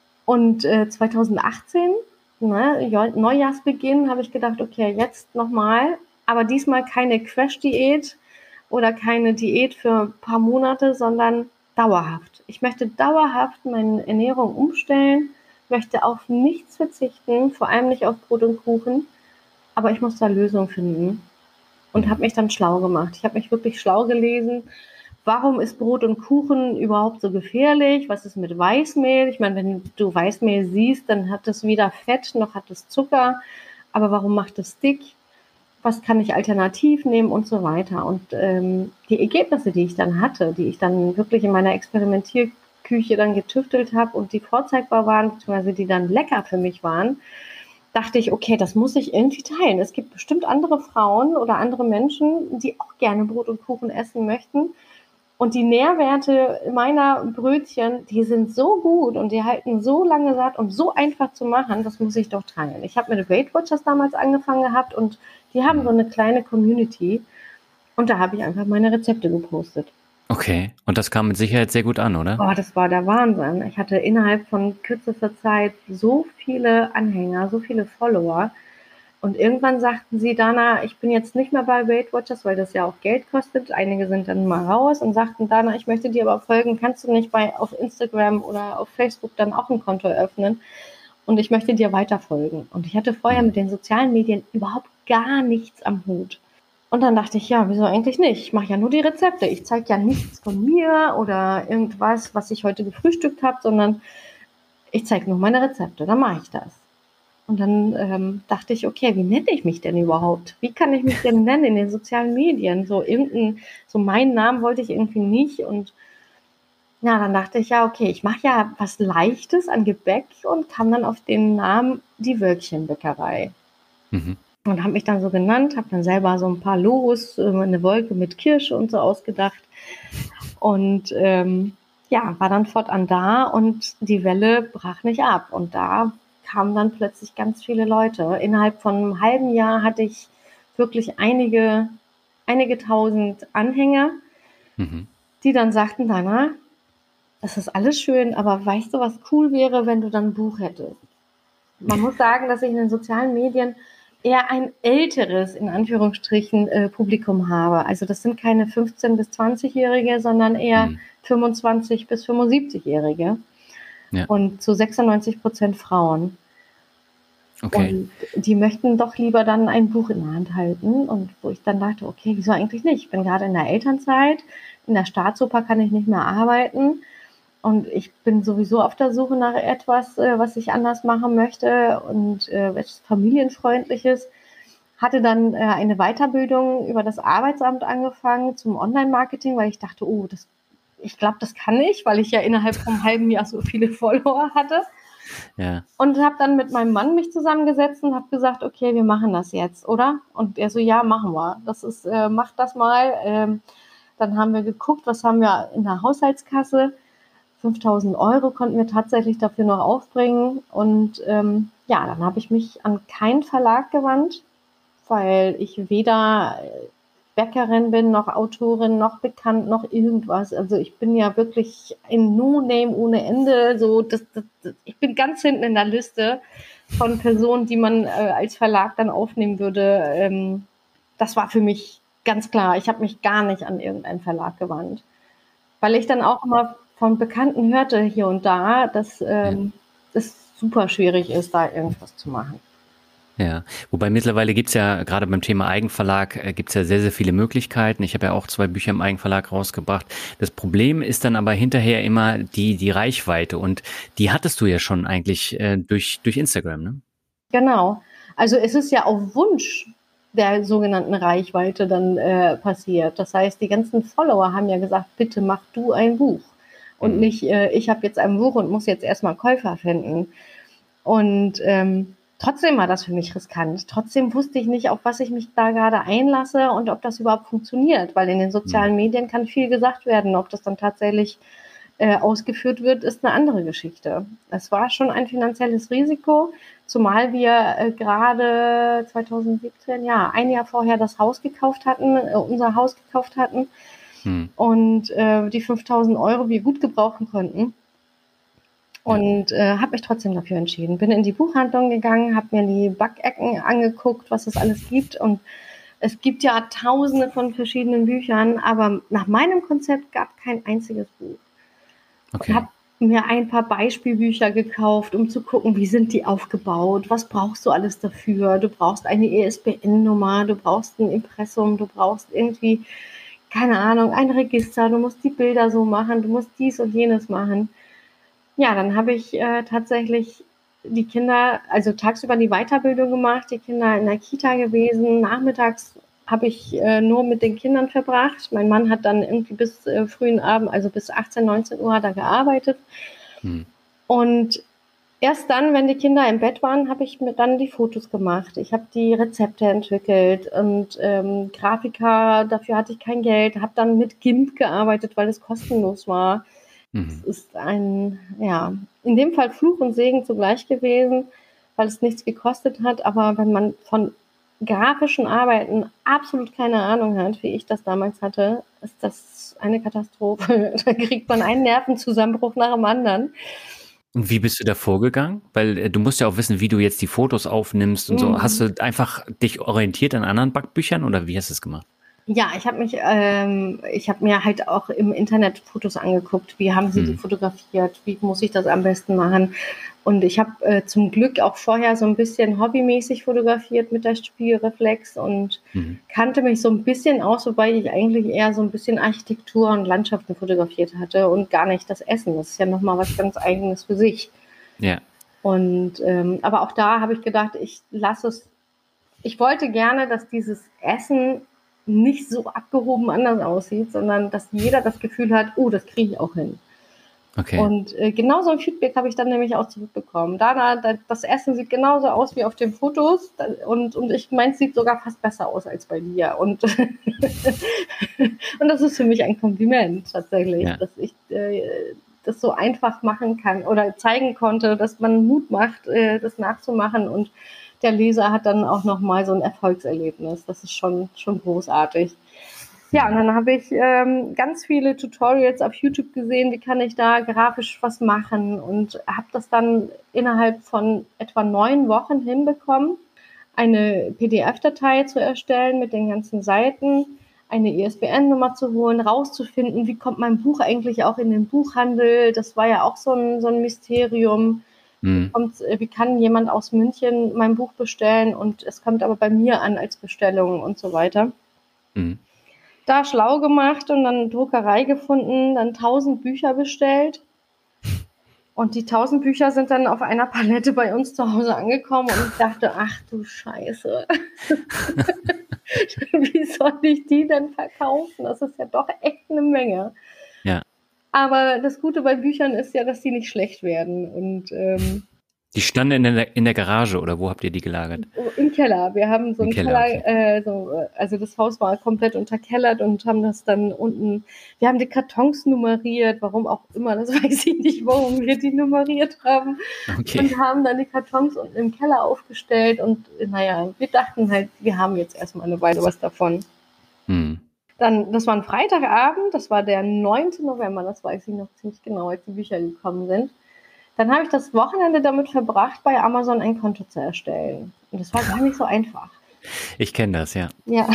Und äh, zweitausendachtzehn, ne, Neujahrsbeginn, habe ich gedacht, okay, jetzt nochmal, aber diesmal keine Crash-Diät oder keine Diät für ein paar Monate, sondern dauerhaft. Ich möchte dauerhaft meine Ernährung umstellen, möchte auf nichts verzichten, vor allem nicht auf Brot und Kuchen, aber ich muss da Lösungen finden und habe mich dann schlau gemacht. Ich habe mich wirklich schlau gelesen. Warum ist Brot und Kuchen überhaupt so gefährlich? Was ist mit Weißmehl? Ich meine, wenn du Weißmehl siehst, dann hat es weder Fett noch hat es Zucker. Aber warum macht es dick? Was kann ich alternativ nehmen und so weiter? Und ähm, die Ergebnisse, die ich dann hatte, die ich dann wirklich in meiner Experimentierküche dann getüftelt habe und die vorzeigbar waren, beziehungsweise die dann lecker für mich waren, dachte ich, okay, das muss ich irgendwie teilen. Es gibt bestimmt andere Frauen oder andere Menschen, die auch gerne Brot und Kuchen essen möchten. Und die Nährwerte meiner Brötchen, die sind so gut und die halten so lange satt und so einfach zu machen, das muss ich doch teilen. Ich habe mit Weight Watchers damals angefangen gehabt und die haben so eine kleine Community und da habe ich einfach meine Rezepte gepostet. Okay, und das kam mit Sicherheit sehr gut an, oder? Oh, das war der Wahnsinn. Ich hatte innerhalb von kürzester Zeit so viele Anhänger, so viele Follower. Und irgendwann sagten sie, Dana, ich bin jetzt nicht mehr bei Weight Watchers, weil das ja auch Geld kostet. Einige sind dann mal raus und sagten, Dana, ich möchte dir aber folgen. Kannst du nicht bei auf Instagram oder auf Facebook dann auch ein Konto eröffnen? Und ich möchte dir weiter folgen. Und ich hatte vorher mit den sozialen Medien überhaupt gar nichts am Hut. Und dann dachte ich, ja, wieso eigentlich nicht? Ich mache ja nur die Rezepte. Ich zeige ja nichts von mir oder irgendwas, was ich heute gefrühstückt habe, sondern ich zeige nur meine Rezepte. Dann mache ich das. Und dann ähm, dachte ich, okay, wie nenne ich mich denn überhaupt? Wie kann ich mich denn nennen in den sozialen Medien? So irgendein, so meinen Namen wollte ich irgendwie nicht. Und ja, dann dachte ich, ja, okay, ich mache ja was Leichtes an Gebäck und kam dann auf den Namen die Wölkchenbäckerei. Mhm. Und habe mich dann so genannt, habe dann selber so ein paar Logos, eine Wolke mit Kirsche und so ausgedacht. Und ähm, ja, war dann fortan da und die Welle brach nicht ab. Und da kamen dann plötzlich ganz viele Leute. Innerhalb von einem halben Jahr hatte ich wirklich einige, einige tausend Anhänger, mhm. die dann sagten, Dana, das ist alles schön, aber weißt du, was cool wäre, wenn du dann ein Buch hättest? Man muss sagen, dass ich in den sozialen Medien eher ein älteres, in Anführungsstrichen, äh, Publikum habe. Also das sind keine fünfzehn- bis zwanzig-Jährige, sondern eher mhm. fünfundzwanzig- bis fünfundsiebzig-Jährige. Ja. Und zu sechsundneunzig Prozent Frauen. Okay. Und die möchten doch lieber dann ein Buch in der Hand halten. Und wo ich dann dachte, okay, wieso eigentlich nicht? Ich bin gerade in der Elternzeit, in der Staatsoper kann ich nicht mehr arbeiten. Und ich bin sowieso auf der Suche nach etwas, was ich anders machen möchte und etwas Familienfreundliches. Hatte dann eine Weiterbildung über das Arbeitsamt angefangen zum Online-Marketing, weil ich dachte, oh, das ich glaube, das kann ich, weil ich ja innerhalb von einem halben Jahr so viele Follower hatte. Ja. Und habe dann mit meinem Mann mich zusammengesetzt und habe gesagt, okay, wir machen das jetzt, oder? Und er so, ja, machen wir. Das ist, äh, macht das mal. Ähm, dann haben wir geguckt, was haben wir in der Haushaltskasse. fünftausend Euro konnten wir tatsächlich dafür noch aufbringen. Und ähm, ja, dann habe ich mich an keinen Verlag gewandt, weil ich weder Bäckerin bin, noch Autorin, noch bekannt, noch irgendwas. Also ich bin ja wirklich ein No-Name ohne Ende. So, das, das, das, ich bin ganz hinten in der Liste von Personen, die man äh, als Verlag dann aufnehmen würde. Ähm, das war für mich ganz klar. Ich habe mich gar nicht an irgendeinen Verlag gewandt. Weil ich dann auch immer von Bekannten hörte hier und da, dass ähm, ja. es super schwierig ist, da irgendwas zu machen. Ja, wobei mittlerweile gibt's ja, gerade beim Thema Eigenverlag, äh, gibt's ja sehr, sehr viele Möglichkeiten. Ich habe ja auch zwei Bücher im Eigenverlag rausgebracht. Das Problem ist dann aber hinterher immer die die Reichweite und die hattest du ja schon eigentlich äh, durch durch Instagram, ne? Genau. Also es ist ja auf Wunsch der sogenannten Reichweite dann äh, passiert. Das heißt, die ganzen Follower haben ja gesagt, bitte mach du ein Buch. und mhm. nicht, äh, ich habe jetzt ein Buch und muss jetzt erstmal Käufer finden. Und ähm, trotzdem war das für mich riskant. Trotzdem wusste ich nicht, auf was ich mich da gerade einlasse und ob das überhaupt funktioniert, weil in den sozialen mhm. Medien kann viel gesagt werden. Ob das dann tatsächlich äh, ausgeführt wird, ist eine andere Geschichte. Es war schon ein finanzielles Risiko, zumal wir äh, gerade zwanzig siebzehn, ja, ein Jahr vorher das Haus gekauft hatten, äh, unser Haus gekauft hatten mhm. und äh, die fünftausend Euro wir gut gebrauchen konnten. Und äh, habe mich trotzdem dafür entschieden. Bin in die Buchhandlung gegangen, habe mir die Backecken angeguckt, was es alles gibt. Und es gibt ja tausende von verschiedenen Büchern, aber nach meinem Konzept gab es kein einziges Buch. Okay. Ich habe mir ein paar Beispielbücher gekauft, um zu gucken, wie sind die aufgebaut, was brauchst du alles dafür. Du brauchst eine I S B N-Nummer, du brauchst ein Impressum, du brauchst irgendwie, keine Ahnung, ein Register, du musst die Bilder so machen, du musst dies und jenes machen. Ja, dann habe ich äh, tatsächlich die Kinder, also tagsüber die Weiterbildung gemacht, die Kinder in der Kita gewesen. Nachmittags habe ich äh, nur mit den Kindern verbracht. Mein Mann hat dann irgendwie bis äh, frühen Abend, also bis achtzehn, neunzehn Uhr hat er gearbeitet. Hm. Und erst dann, wenn die Kinder im Bett waren, habe ich mir dann die Fotos gemacht. Ich habe die Rezepte entwickelt und ähm, Grafiker, dafür hatte ich kein Geld. Habe dann mit GIMP gearbeitet, weil es kostenlos war. Es ist ein, ja, in dem Fall Fluch und Segen zugleich gewesen, weil es nichts gekostet hat. Aber wenn man von grafischen Arbeiten absolut keine Ahnung hat, wie ich das damals hatte, ist das eine Katastrophe. Da kriegt man einen Nervenzusammenbruch nach dem anderen. Und wie bist du da vorgegangen? Weil äh, du musst ja auch wissen, wie du jetzt die Fotos aufnimmst und mhm. so. Hast du einfach dich orientiert an anderen Backbüchern oder wie hast du es gemacht? Ja, ich habe mich, ähm, ich habe mir halt auch im Internet Fotos angeguckt. Wie haben sie hm. die fotografiert? Wie muss ich das am besten machen? Und ich habe äh, zum Glück auch vorher so ein bisschen hobbymäßig fotografiert mit der Spiegelreflex und hm. kannte mich so ein bisschen aus, wobei ich eigentlich eher so ein bisschen Architektur und Landschaften fotografiert hatte und gar nicht das Essen. Das ist ja nochmal was ganz Eigenes für sich. Ja. Und ähm, aber auch da habe ich gedacht, ich lasse es. Ich wollte gerne, dass dieses Essen nicht so abgehoben anders aussieht, sondern dass jeder das Gefühl hat, oh, das kriege ich auch hin. Okay. Und äh, genau so ein Feedback habe ich dann nämlich auch zurückbekommen. Dana, da, das Essen sieht genauso aus wie auf den Fotos und, und ich meine, es sieht sogar fast besser aus als bei dir. Und, und das ist für mich ein Kompliment tatsächlich, ja. dass ich äh, das so einfach machen kann oder zeigen konnte, dass man Mut macht, äh, das nachzumachen und der Leser hat dann auch nochmal so ein Erfolgserlebnis. Das ist schon, schon großartig. Ja, und dann habe ich ähm, ganz viele Tutorials auf YouTube gesehen, wie kann ich da grafisch was machen und habe das dann innerhalb von etwa neun Wochen hinbekommen, eine P D F-Datei zu erstellen mit den ganzen Seiten, eine I S B N-Nummer zu holen, rauszufinden, wie kommt mein Buch eigentlich auch in den Buchhandel. Das war ja auch so ein, so ein Mysterium. Wie, kommt, wie kann jemand aus München mein Buch bestellen und es kommt aber bei mir an als Bestellung und so weiter. Mhm. Da schlau gemacht und dann Druckerei gefunden, dann tausend Bücher bestellt und die tausend Bücher sind dann auf einer Palette bei uns zu Hause angekommen und ich dachte, ach du Scheiße, wie soll ich die denn verkaufen? Das ist ja doch echt eine Menge. Ja. Aber das Gute bei Büchern ist ja, dass die nicht schlecht werden. Und ähm, die standen in der, in der Garage oder wo habt ihr die gelagert? Im Keller. Wir haben so einen Keller, Keller okay. äh, so, also das Haus war komplett unterkellert und haben das dann unten, wir haben die Kartons nummeriert, warum auch immer, das weiß ich nicht, warum wir die nummeriert haben. Okay. Und haben dann die Kartons unten im Keller aufgestellt und naja, wir dachten halt, wir haben jetzt erstmal eine Weile was davon. Hm. Dann, das war ein Freitagabend, das war der neunte November, das weiß ich noch ziemlich genau, als die Bücher gekommen sind. Dann habe ich das Wochenende damit verbracht, bei Amazon ein Konto zu erstellen. Und das war gar nicht so einfach. Ich kenne das, ja. Ja.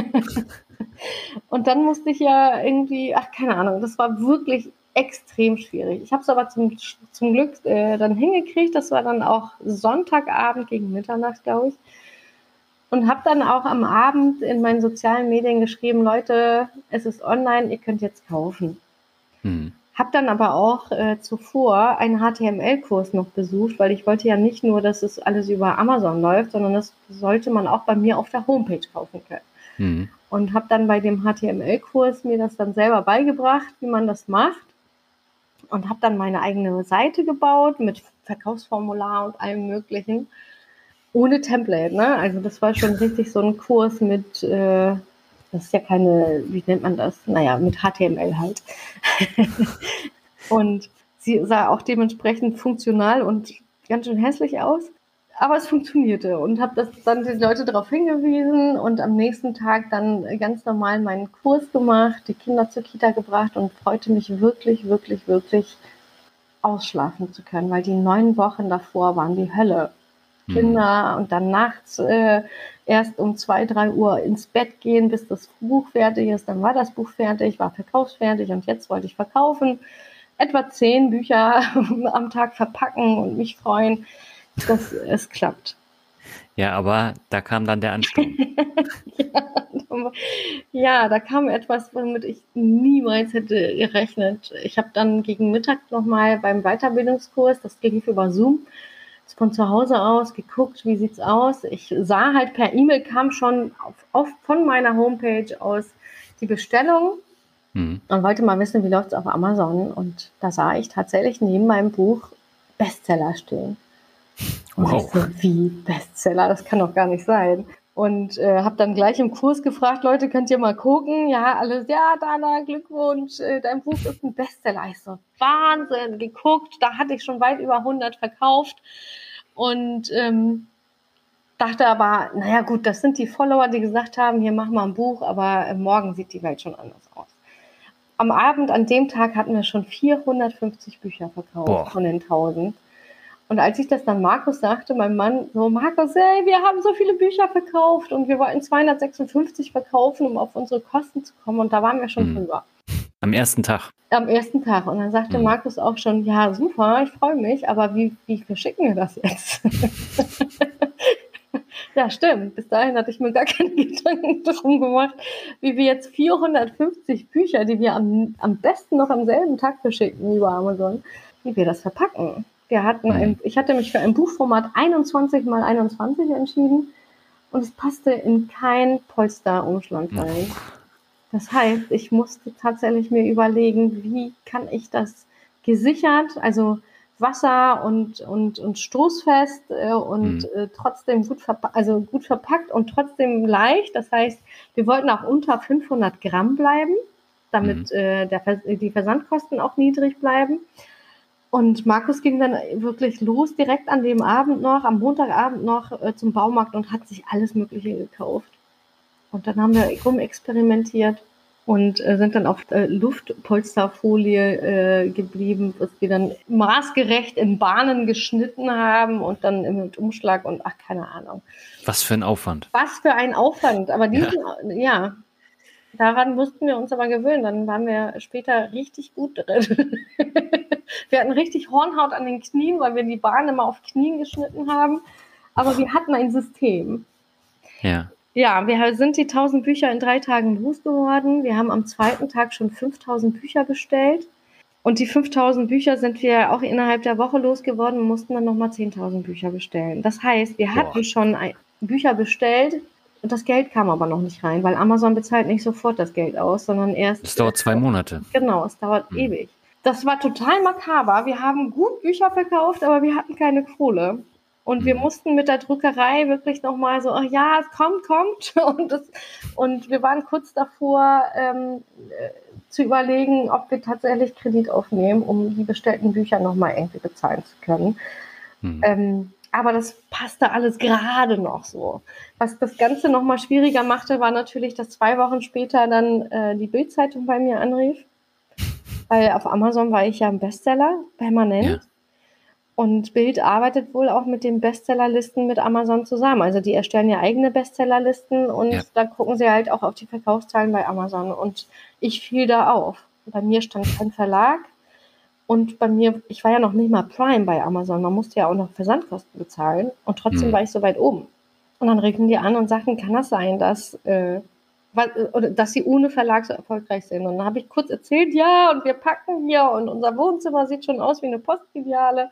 Und dann musste ich ja irgendwie, ach, keine Ahnung, das war wirklich extrem schwierig. Ich habe es aber zum, zum Glück äh, dann hingekriegt. Das war dann auch Sonntagabend gegen Mitternacht, glaube ich. Und habe dann auch am Abend in meinen sozialen Medien geschrieben, Leute, es ist online, ihr könnt jetzt kaufen. Hm. Habe dann aber auch äh, zuvor einen H T M L-Kurs noch besucht, weil ich wollte ja nicht nur, dass es alles über Amazon läuft, sondern das sollte man auch bei mir auf der Homepage kaufen können. Hm. Und habe dann bei dem H T M L-Kurs mir das dann selber beigebracht, wie man das macht. und habe dann meine eigene Seite gebaut mit Verkaufsformular und allem Möglichen. Ohne Template, ne? Also das war schon richtig so ein Kurs mit, äh, das ist ja keine, wie nennt man das? Naja, mit H T M L halt. Und sie sah auch dementsprechend funktional und ganz schön hässlich aus. Aber es funktionierte und habe das dann die Leute darauf hingewiesen und am nächsten Tag dann ganz normal meinen Kurs gemacht, die Kinder zur Kita gebracht und freute mich wirklich, wirklich, wirklich ausschlafen zu können, weil die neun Wochen davor waren die Hölle. Mhm. Kinder und dann nachts äh, erst um zwei, drei Uhr ins Bett gehen, bis das Buch fertig ist. Dann war das Buch fertig, war verkaufsfertig und jetzt wollte ich verkaufen. Etwa zehn Bücher am Tag verpacken und mich freuen, dass es klappt. Ja, aber da kam dann der Ansturm. ja, ja, da kam etwas, womit ich niemals hätte gerechnet. Ich habe dann gegen Mittag nochmal beim Weiterbildungskurs, das ging über Zoom, von zu Hause aus geguckt, wie sieht's aus. Ich sah halt per E-Mail, kam schon auf, auf, von meiner Homepage aus die Bestellung mhm. und wollte mal wissen, wie läuft's auf Amazon. Und da sah ich tatsächlich neben meinem Buch Bestseller stehen. Und wow. Ich so, wie Bestseller? Das kann doch gar nicht sein. Und äh, habe dann gleich im Kurs gefragt, Leute, könnt ihr mal gucken? Ja, alles, ja, Dana, Glückwunsch, äh, dein Buch ist ein Bestseller. Ich so, Wahnsinn, geguckt, da hatte ich schon weit über hundert verkauft und ähm, dachte aber, naja gut, das sind die Follower, die gesagt haben, hier mach mal ein Buch, aber äh, morgen sieht die Welt schon anders aus. Am Abend, an dem Tag hatten wir schon vierhundertfünfzig Bücher verkauft. Boah. Von den tausend. Und als ich das dann Markus sagte, mein Mann, so, Markus, hey, wir haben so viele Bücher verkauft und wir wollten zweihundertsechsundfünfzig verkaufen, um auf unsere Kosten zu kommen. Und da waren wir schon mhm. drüber. Am ersten Tag? Am ersten Tag. Und dann sagte mhm. Markus auch schon, ja, super, ich freue mich, aber wie, wie verschicken wir das jetzt? Ja, stimmt. Bis dahin hatte ich mir gar keine Gedanken drum gemacht, wie wir jetzt vierhundertfünfzig Bücher, die wir am, am besten noch am selben Tag verschicken über Amazon, wie wir das verpacken. Wir hatten ein, ich hatte mich für ein Buchformat einundzwanzig mal einundzwanzig entschieden und es passte in kein Polsterumschlag rein. Das heißt, ich musste tatsächlich mir überlegen, wie kann ich das gesichert, also Wasser und, und, und stoßfest äh, und mhm. äh, trotzdem gut, verpa- also gut verpackt und trotzdem leicht. Das heißt, wir wollten auch unter fünfhundert Gramm bleiben, damit mhm. äh, der, die Versandkosten auch niedrig bleiben. Und Markus ging dann wirklich los, direkt an dem Abend noch, am Montagabend noch äh, zum Baumarkt und hat sich alles Mögliche gekauft. Und dann haben wir rumexperimentiert und äh, sind dann auf äh, Luftpolsterfolie äh, geblieben, was wir dann maßgerecht in Bahnen geschnitten haben und dann mit Umschlag und ach, keine Ahnung. Was für ein Aufwand. Was für ein Aufwand. Aber diesen, ja. ja. Daran mussten wir uns aber gewöhnen. Dann waren wir später richtig gut drin. Wir hatten richtig Hornhaut an den Knien, weil wir die Bahn immer auf Knien geschnitten haben. Aber wir hatten ein System. Ja. Ja, wir sind die tausend Bücher in drei Tagen losgeworden. Wir haben am zweiten Tag schon fünftausend Bücher bestellt. Und die fünftausend Bücher sind wir auch innerhalb der Woche losgeworden und mussten dann nochmal zehntausend Bücher bestellen. Das heißt, wir hatten Boah. schon Bücher bestellt. Und das Geld kam aber noch nicht rein, weil Amazon bezahlt nicht sofort das Geld aus, sondern erst... Es dauert zwei Monate. Genau, es dauert hm. ewig. Das war total makaber. Wir haben gut Bücher verkauft, aber wir hatten keine Kohle. Und hm. wir mussten mit der Druckerei wirklich nochmal so, ach ja, es kommt, kommt. Und, das, und wir waren kurz davor, ähm, äh, zu überlegen, ob wir tatsächlich Kredit aufnehmen, um die bestellten Bücher nochmal irgendwie bezahlen zu können. Hm. Ähm, Aber das passte alles gerade noch so. Was das Ganze noch mal schwieriger machte, war natürlich, dass zwei Wochen später dann äh, die Bild-Zeitung bei mir anrief. Weil auf Amazon war ich ja ein Bestseller, permanent. Ja. Und Bild arbeitet wohl auch mit den Bestsellerlisten mit Amazon zusammen. Also die erstellen ja eigene Bestsellerlisten und ja. da gucken sie halt auch auf die Verkaufszahlen bei Amazon. Und ich fiel da auf. Bei mir stand kein Verlag. Und bei mir, ich war ja noch nicht mal Prime bei Amazon, man musste ja auch noch Versandkosten bezahlen und trotzdem mhm. war ich so weit oben. Und dann regen die an und sagten, kann das sein, dass, äh, oder, dass sie ohne Verlag so erfolgreich sind? Und dann habe ich kurz erzählt, ja, und wir packen hier und unser Wohnzimmer sieht schon aus wie eine Postfiliale.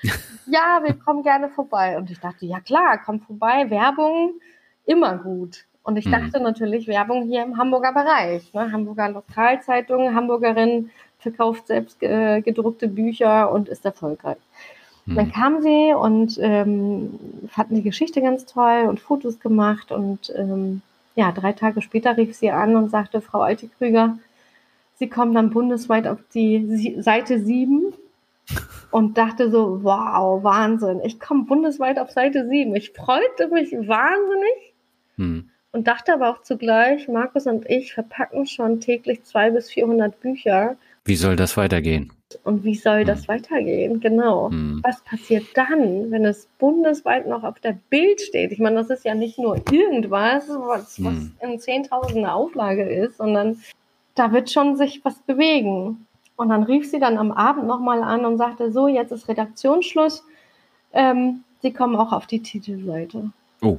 Ja, wir kommen gerne vorbei. Und ich dachte, ja klar, komm vorbei, Werbung, immer gut. Und ich dachte mhm. natürlich, Werbung hier im Hamburger Bereich, ne? Hamburger Lokalzeitung, Hamburgerin, verkauft selbst äh, gedruckte Bücher und ist erfolgreich. Hm. Dann kam sie und ähm, fanden die Geschichte ganz toll und Fotos gemacht und ähm, ja, drei Tage später rief sie an und sagte, Frau Altekrüger, Sie kommen dann bundesweit auf die Seite sieben und dachte so, wow, Wahnsinn, ich komme bundesweit auf Seite sieben. Ich freute mich wahnsinnig hm. und dachte aber auch zugleich, Markus und ich verpacken schon täglich zweihundert bis vierhundert Bücher. Wie soll das weitergehen? Und wie soll das hm. weitergehen? Genau. Hm. Was passiert dann, wenn es bundesweit noch auf der Bild steht? Ich meine, das ist ja nicht nur irgendwas, was, hm. was in zehntausender Auflage ist, sondern da wird schon sich was bewegen. Und dann rief sie dann am Abend nochmal an und sagte, so, jetzt ist Redaktionsschluss. Ähm, Sie kommen auch auf die Titelseite. Oh.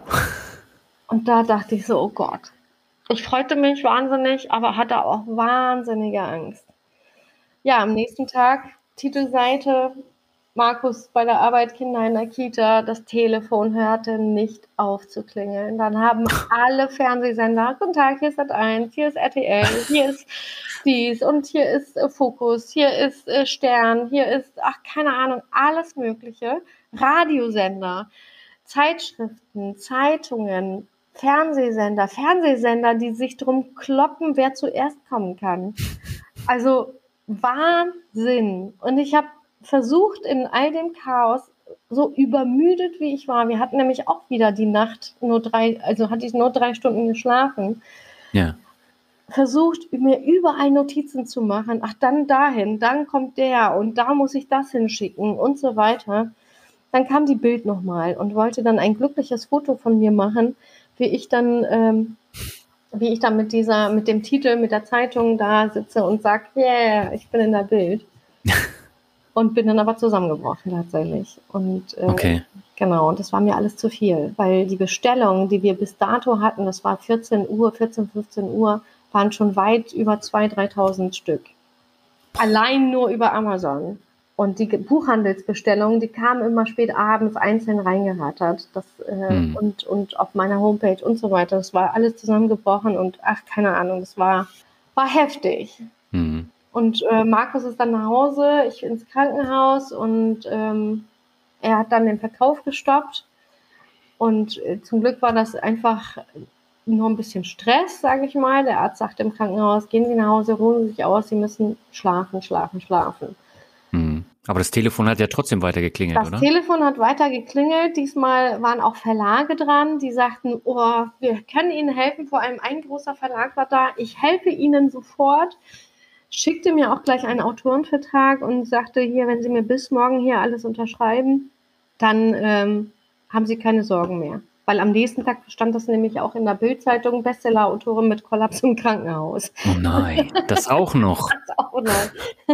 Und da dachte ich so, oh Gott. Ich freute mich wahnsinnig, aber hatte auch wahnsinnige Angst. Ja, am nächsten Tag, Titelseite, Markus bei der Arbeit, Kinder in der Kita, das Telefon hörte nicht auf zu klingeln. Dann haben alle Fernsehsender, guten Tag, hier ist Sat eins, hier ist R T L, hier ist dies und hier ist äh, Fokus, hier ist äh, Stern, hier ist, ach, keine Ahnung, alles Mögliche. Radiosender, Zeitschriften, Zeitungen, Fernsehsender, Fernsehsender, die sich drum kloppen, wer zuerst kommen kann. Also Wahnsinn. Und ich habe versucht, in all dem Chaos, so übermüdet wie ich war, wir hatten nämlich auch wieder die Nacht nur drei, also hatte ich nur drei Stunden geschlafen, ja. versucht, mir überall Notizen zu machen, ach, dann dahin, dann kommt der und da muss ich das hinschicken und so weiter. Dann kam die Bild nochmal und wollte dann ein glückliches Foto von mir machen, wie ich dann, ähm, wie ich dann mit dieser, mit dem Titel, mit der Zeitung da sitze und sage, yeah, ich bin in der Bild. Und bin dann aber zusammengebrochen tatsächlich. Und äh, okay. Genau, und das war mir alles zu viel, weil die Bestellungen, die wir bis dato hatten, das war vierzehn Uhr, vierzehn, fünfzehn Uhr, waren schon weit über zweitausend, dreitausend Stück. Allein nur über Amazon. Und die Buchhandelsbestellungen, die kamen immer spät abends einzeln reingerattert. Das, äh, hm. und, und auf meiner Homepage und so weiter. Das war alles zusammengebrochen und ach, keine Ahnung, das war, war heftig. Hm. Und äh, Markus ist dann nach Hause, ich ins Krankenhaus und ähm, er hat dann den Verkauf gestoppt. Und äh, zum Glück war das einfach nur ein bisschen Stress, sage ich mal. Der Arzt sagte im Krankenhaus, gehen Sie nach Hause, ruhen Sie sich aus, Sie müssen schlafen, schlafen, schlafen. Hm. Aber das Telefon hat ja trotzdem weiter geklingelt, das oder? Das Telefon hat weiter geklingelt. Diesmal waren auch Verlage dran, die sagten, oh, wir können Ihnen helfen. Vor allem ein großer Verlag war da. Ich helfe Ihnen sofort. Schickte mir auch gleich einen Autorenvertrag und sagte, hier, wenn Sie mir bis morgen hier alles unterschreiben, dann ähm, haben Sie keine Sorgen mehr. Weil am nächsten Tag stand das nämlich auch in der Bild-Zeitung, Bestseller-Autorin mit Kollaps im Krankenhaus. Oh nein, das auch noch. Das auch noch.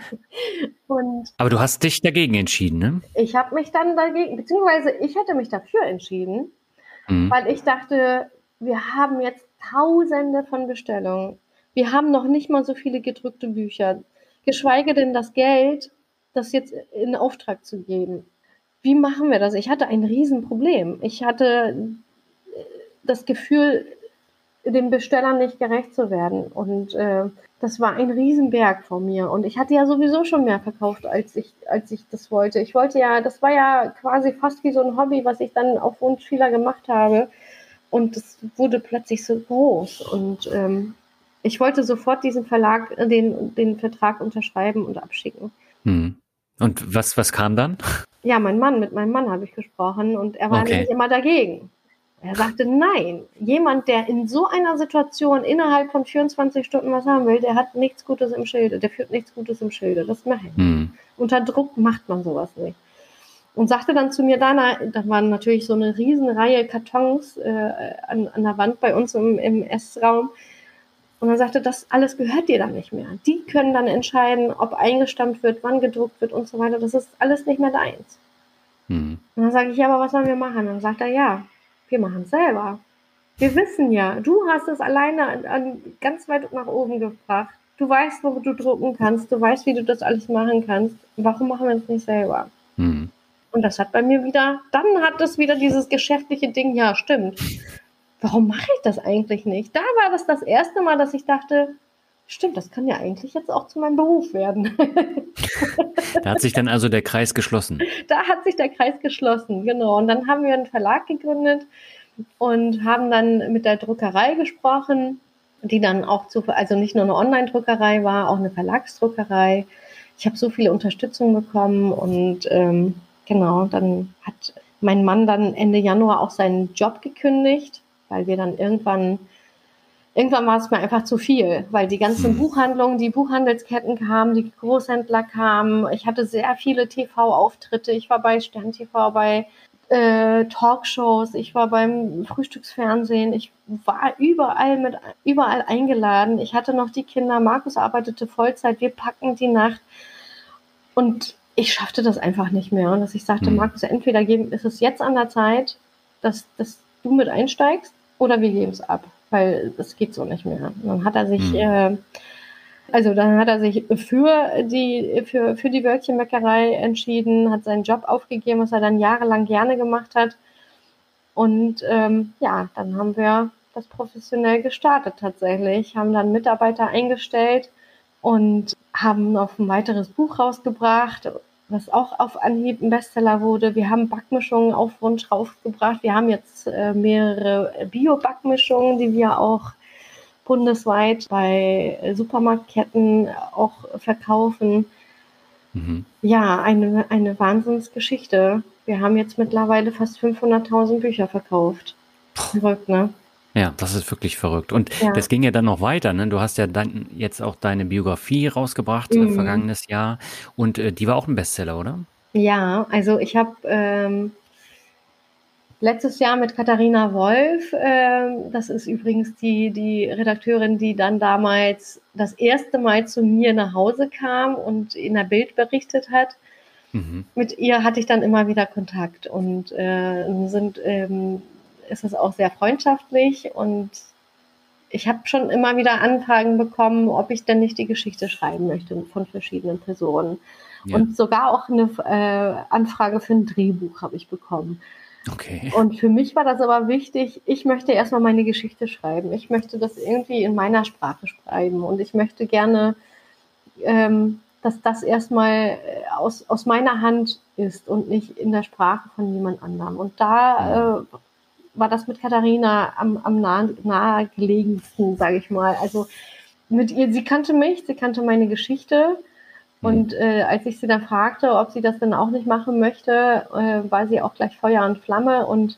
Und aber du hast dich dagegen entschieden, ne? Ich habe mich dann dagegen, beziehungsweise ich hätte mich dafür entschieden, mhm. weil ich dachte, wir haben jetzt Tausende von Bestellungen. Wir haben noch nicht mal so viele gedruckte Bücher, geschweige denn das Geld, das jetzt in Auftrag zu geben. Wie machen wir das? Ich hatte ein Riesenproblem. Ich hatte das Gefühl, den Bestellern nicht gerecht zu werden. Und äh, das war ein Riesenberg vor mir. Und ich hatte ja sowieso schon mehr verkauft, als ich, als ich das wollte. Ich wollte ja, das war ja quasi fast wie so ein Hobby, was ich dann auf Wunsch vieler gemacht habe. Und das wurde plötzlich so groß. Und ähm, ich wollte sofort diesen Verlag, den, den Vertrag unterschreiben und abschicken. Hm. Und was, was kam dann? Ja, mein Mann, mit meinem Mann habe ich gesprochen und er war okay. nämlich immer dagegen. Er sagte, nein, jemand, der in so einer Situation innerhalb von vierundzwanzig Stunden was haben will, der hat nichts Gutes im Schilde, der führt nichts Gutes im Schilde, das mache ich. Hm. Unter Druck macht man sowas nicht. Und sagte dann zu mir, Dana, da waren natürlich so eine Riesenreihe Kartons äh, an, an der Wand bei uns im, im Essraum. Und dann sagte, das alles gehört dir dann nicht mehr. Die können dann entscheiden, ob eingestammt wird, wann gedruckt wird und so weiter. Das ist alles nicht mehr deins. Hm. Und dann sage ich, ja, aber was sollen wir machen? Und dann sagt er, ja, wir machen es selber. Wir wissen ja, du hast es alleine an, an ganz weit nach oben gebracht. Du weißt, wo du drucken kannst. Du weißt, wie du das alles machen kannst. Warum machen wir es nicht selber? Hm. Und das hat bei mir wieder, dann hat das wieder dieses geschäftliche Ding, ja, stimmt. Warum mache ich das eigentlich nicht? Da war das das erste Mal, dass ich dachte, Stimmt, das kann ja eigentlich jetzt auch zu meinem Beruf werden. Da hat sich dann also der Kreis geschlossen. Da hat sich der Kreis geschlossen, genau. Und dann haben wir einen Verlag gegründet und haben dann mit der Druckerei gesprochen, die dann auch zu, also nicht nur eine Online-Druckerei war, auch eine Verlagsdruckerei. Ich habe so viele Unterstützung bekommen und ähm, genau, dann hat mein Mann dann Ende Januar auch seinen Job gekündigt, weil wir dann irgendwann Irgendwann war es mir einfach zu viel, weil die ganzen Hm. Buchhandlungen, die Buchhandelsketten kamen, die Großhändler kamen. Ich hatte sehr viele T V-Auftritte. Ich war bei Stern T V, bei äh, Talkshows, ich war beim Frühstücksfernsehen. Ich war überall mit überall eingeladen. Ich hatte noch die Kinder. Markus arbeitete Vollzeit. Wir packen die Nacht. Und ich schaffte das einfach nicht mehr. Und dass ich sagte, Hm. Markus, entweder ist es jetzt an der Zeit, dass, dass du mit einsteigst, oder wir geben es ab, weil das geht so nicht mehr. Und dann hat er sich, Hm. äh, also dann hat er sich für die, für, für die Wörtchenbäckerei entschieden, hat seinen Job aufgegeben, was er dann jahrelang gerne gemacht hat. Und ähm, ja, dann haben wir das professionell gestartet tatsächlich, haben dann Mitarbeiter eingestellt und haben noch ein weiteres Buch rausgebracht, was auch auf Anhieb ein Bestseller wurde. Wir haben Backmischungen auf Wunsch rausgebracht. Wir haben jetzt äh, mehrere Bio-Backmischungen, die wir auch bundesweit bei Supermarktketten auch verkaufen. Mhm. Ja, eine, eine Wahnsinnsgeschichte. Wir haben jetzt mittlerweile fast fünfhunderttausend Bücher verkauft. Verrückt, ne? Ja, das ist wirklich verrückt. Und Ja. das ging ja dann noch weiter, ne? Du hast ja dann jetzt auch deine Biografie rausgebracht, äh, Mhm. vergangenes Jahr. Und äh, die war auch ein Bestseller, oder? Ja, also ich habe ähm, letztes Jahr mit Katharina Wolf, ähm, das ist übrigens die, die Redakteurin, die dann damals das erste Mal zu mir nach Hause kam und in der Bild berichtet hat. Mhm. Mit ihr hatte ich dann immer wieder Kontakt und äh, sind, ähm, ist es auch sehr freundschaftlich und ich habe schon immer wieder Anfragen bekommen, ob ich denn nicht die Geschichte schreiben möchte von verschiedenen Personen. Ja. Und sogar auch eine äh, Anfrage für ein Drehbuch habe ich bekommen. Okay. Und für mich war das aber wichtig, ich möchte erstmal meine Geschichte schreiben. Ich möchte das irgendwie in meiner Sprache schreiben und ich möchte gerne, ähm, dass das erstmal aus, aus meiner Hand ist und nicht in der Sprache von jemand anderem. Und da äh, war das mit Katharina am, am nah, nahegelegensten, sage ich mal. Also mit ihr, sie kannte mich, sie kannte meine Geschichte. Und äh, als ich sie dann fragte, ob sie das dann auch nicht machen möchte, äh, war sie auch gleich Feuer und Flamme. Und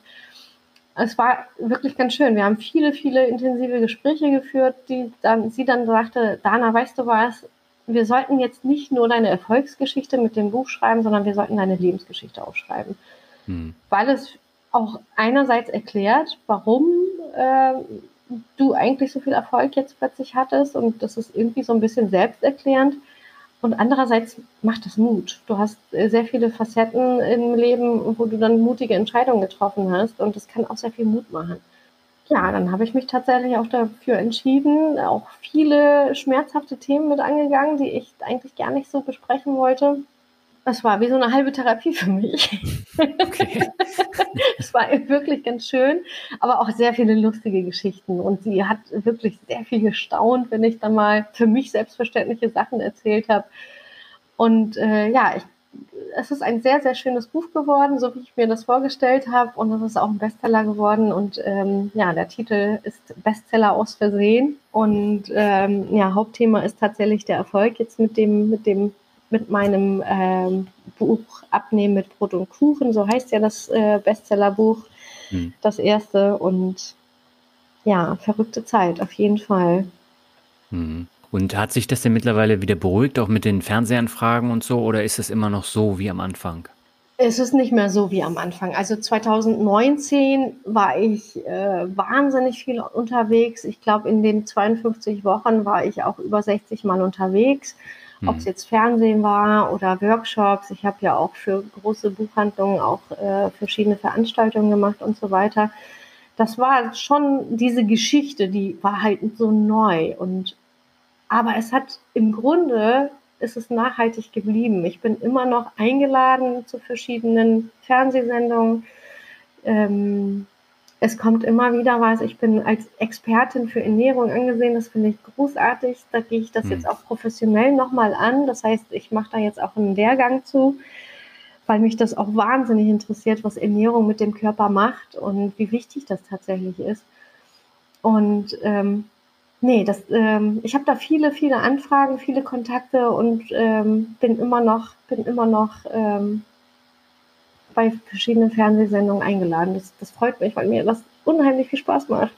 es war wirklich ganz schön. Wir haben viele, viele intensive Gespräche geführt, die dann, sie dann sagte, Dana, weißt du was, wir sollten jetzt nicht nur deine Erfolgsgeschichte mit dem Buch schreiben, sondern wir sollten deine Lebensgeschichte aufschreiben. Hm. Weil es auch einerseits erklärt, warum äh, du eigentlich so viel Erfolg jetzt plötzlich hattest und das ist irgendwie so ein bisschen selbsterklärend. Und andererseits macht es Mut. Du hast sehr viele Facetten im Leben, wo du dann mutige Entscheidungen getroffen hast und das kann auch sehr viel Mut machen. Ja, dann habe ich mich tatsächlich auch dafür entschieden, auch viele schmerzhafte Themen mit angegangen, die ich eigentlich gar nicht so besprechen wollte. Das war wie so eine halbe Therapie für mich. Okay. Es war wirklich ganz schön, aber auch sehr viele lustige Geschichten. Und sie hat wirklich sehr viel gestaunt, wenn ich dann mal für mich selbstverständliche Sachen erzählt habe. Und äh, ja, ich, es ist ein sehr, sehr schönes Buch geworden, so wie ich mir das vorgestellt habe. Und es ist auch ein Bestseller geworden. Und ähm, ja, der Titel ist Bestseller aus Versehen. Und ähm, ja, Hauptthema ist tatsächlich der Erfolg jetzt mit dem, mit dem mit meinem ähm, Buch Abnehmen mit Brot und Kuchen, so heißt ja das äh, Bestsellerbuch, hm. das erste. Und ja, verrückte Zeit, auf jeden Fall. Hm. Und hat sich das denn mittlerweile wieder beruhigt, auch mit den Fernsehanfragen und so, oder ist es immer noch so wie am Anfang? Es ist nicht mehr so wie am Anfang. Also zwanzig neunzehn war ich äh, wahnsinnig viel unterwegs. Ich glaube, in den zweiundfünfzig Wochen war ich auch über sechzig Mal unterwegs. Hm. Ob es jetzt Fernsehen war oder Workshops. Ich habe ja auch für große Buchhandlungen auch äh, verschiedene Veranstaltungen gemacht und so weiter. Das war schon diese Geschichte, die war halt so neu. Und aber es hat im Grunde ist es nachhaltig geblieben. Ich bin immer noch eingeladen zu verschiedenen Fernsehsendungen. Ähm, Es kommt immer wieder was. Ich bin als Expertin für Ernährung angesehen. Das finde ich großartig. Da gehe ich das hm. jetzt auch professionell nochmal an. Das heißt, ich mache da jetzt auch einen Lehrgang zu, weil mich das auch wahnsinnig interessiert, was Ernährung mit dem Körper macht und wie wichtig das tatsächlich ist. Und ähm, nee, das, ähm, ich habe da viele, viele Anfragen, viele Kontakte und ähm, bin immer noch, bin immer noch ähm, bei verschiedenen Fernsehsendungen eingeladen. Das, das freut mich, weil mir das unheimlich viel Spaß macht.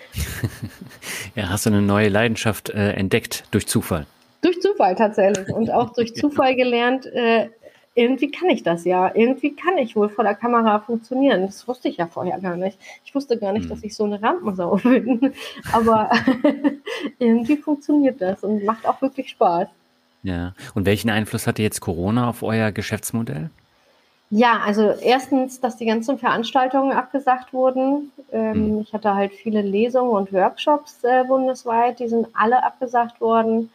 Ja, hast du eine neue Leidenschaft äh, entdeckt durch Zufall? Durch Zufall tatsächlich und auch durch Zufall gelernt, äh, irgendwie kann ich das ja. Irgendwie kann ich wohl vor der Kamera funktionieren. Das wusste ich ja vorher gar nicht. Ich wusste gar nicht, hm. dass ich so eine Rampensau bin. Aber irgendwie funktioniert das und macht auch wirklich Spaß. Ja. Und welchen Einfluss hatte jetzt Corona auf euer Geschäftsmodell? Ja, also erstens, dass die ganzen Veranstaltungen abgesagt wurden. Ähm, hm. Ich hatte halt viele Lesungen und Workshops äh, bundesweit. Die sind alle abgesagt worden.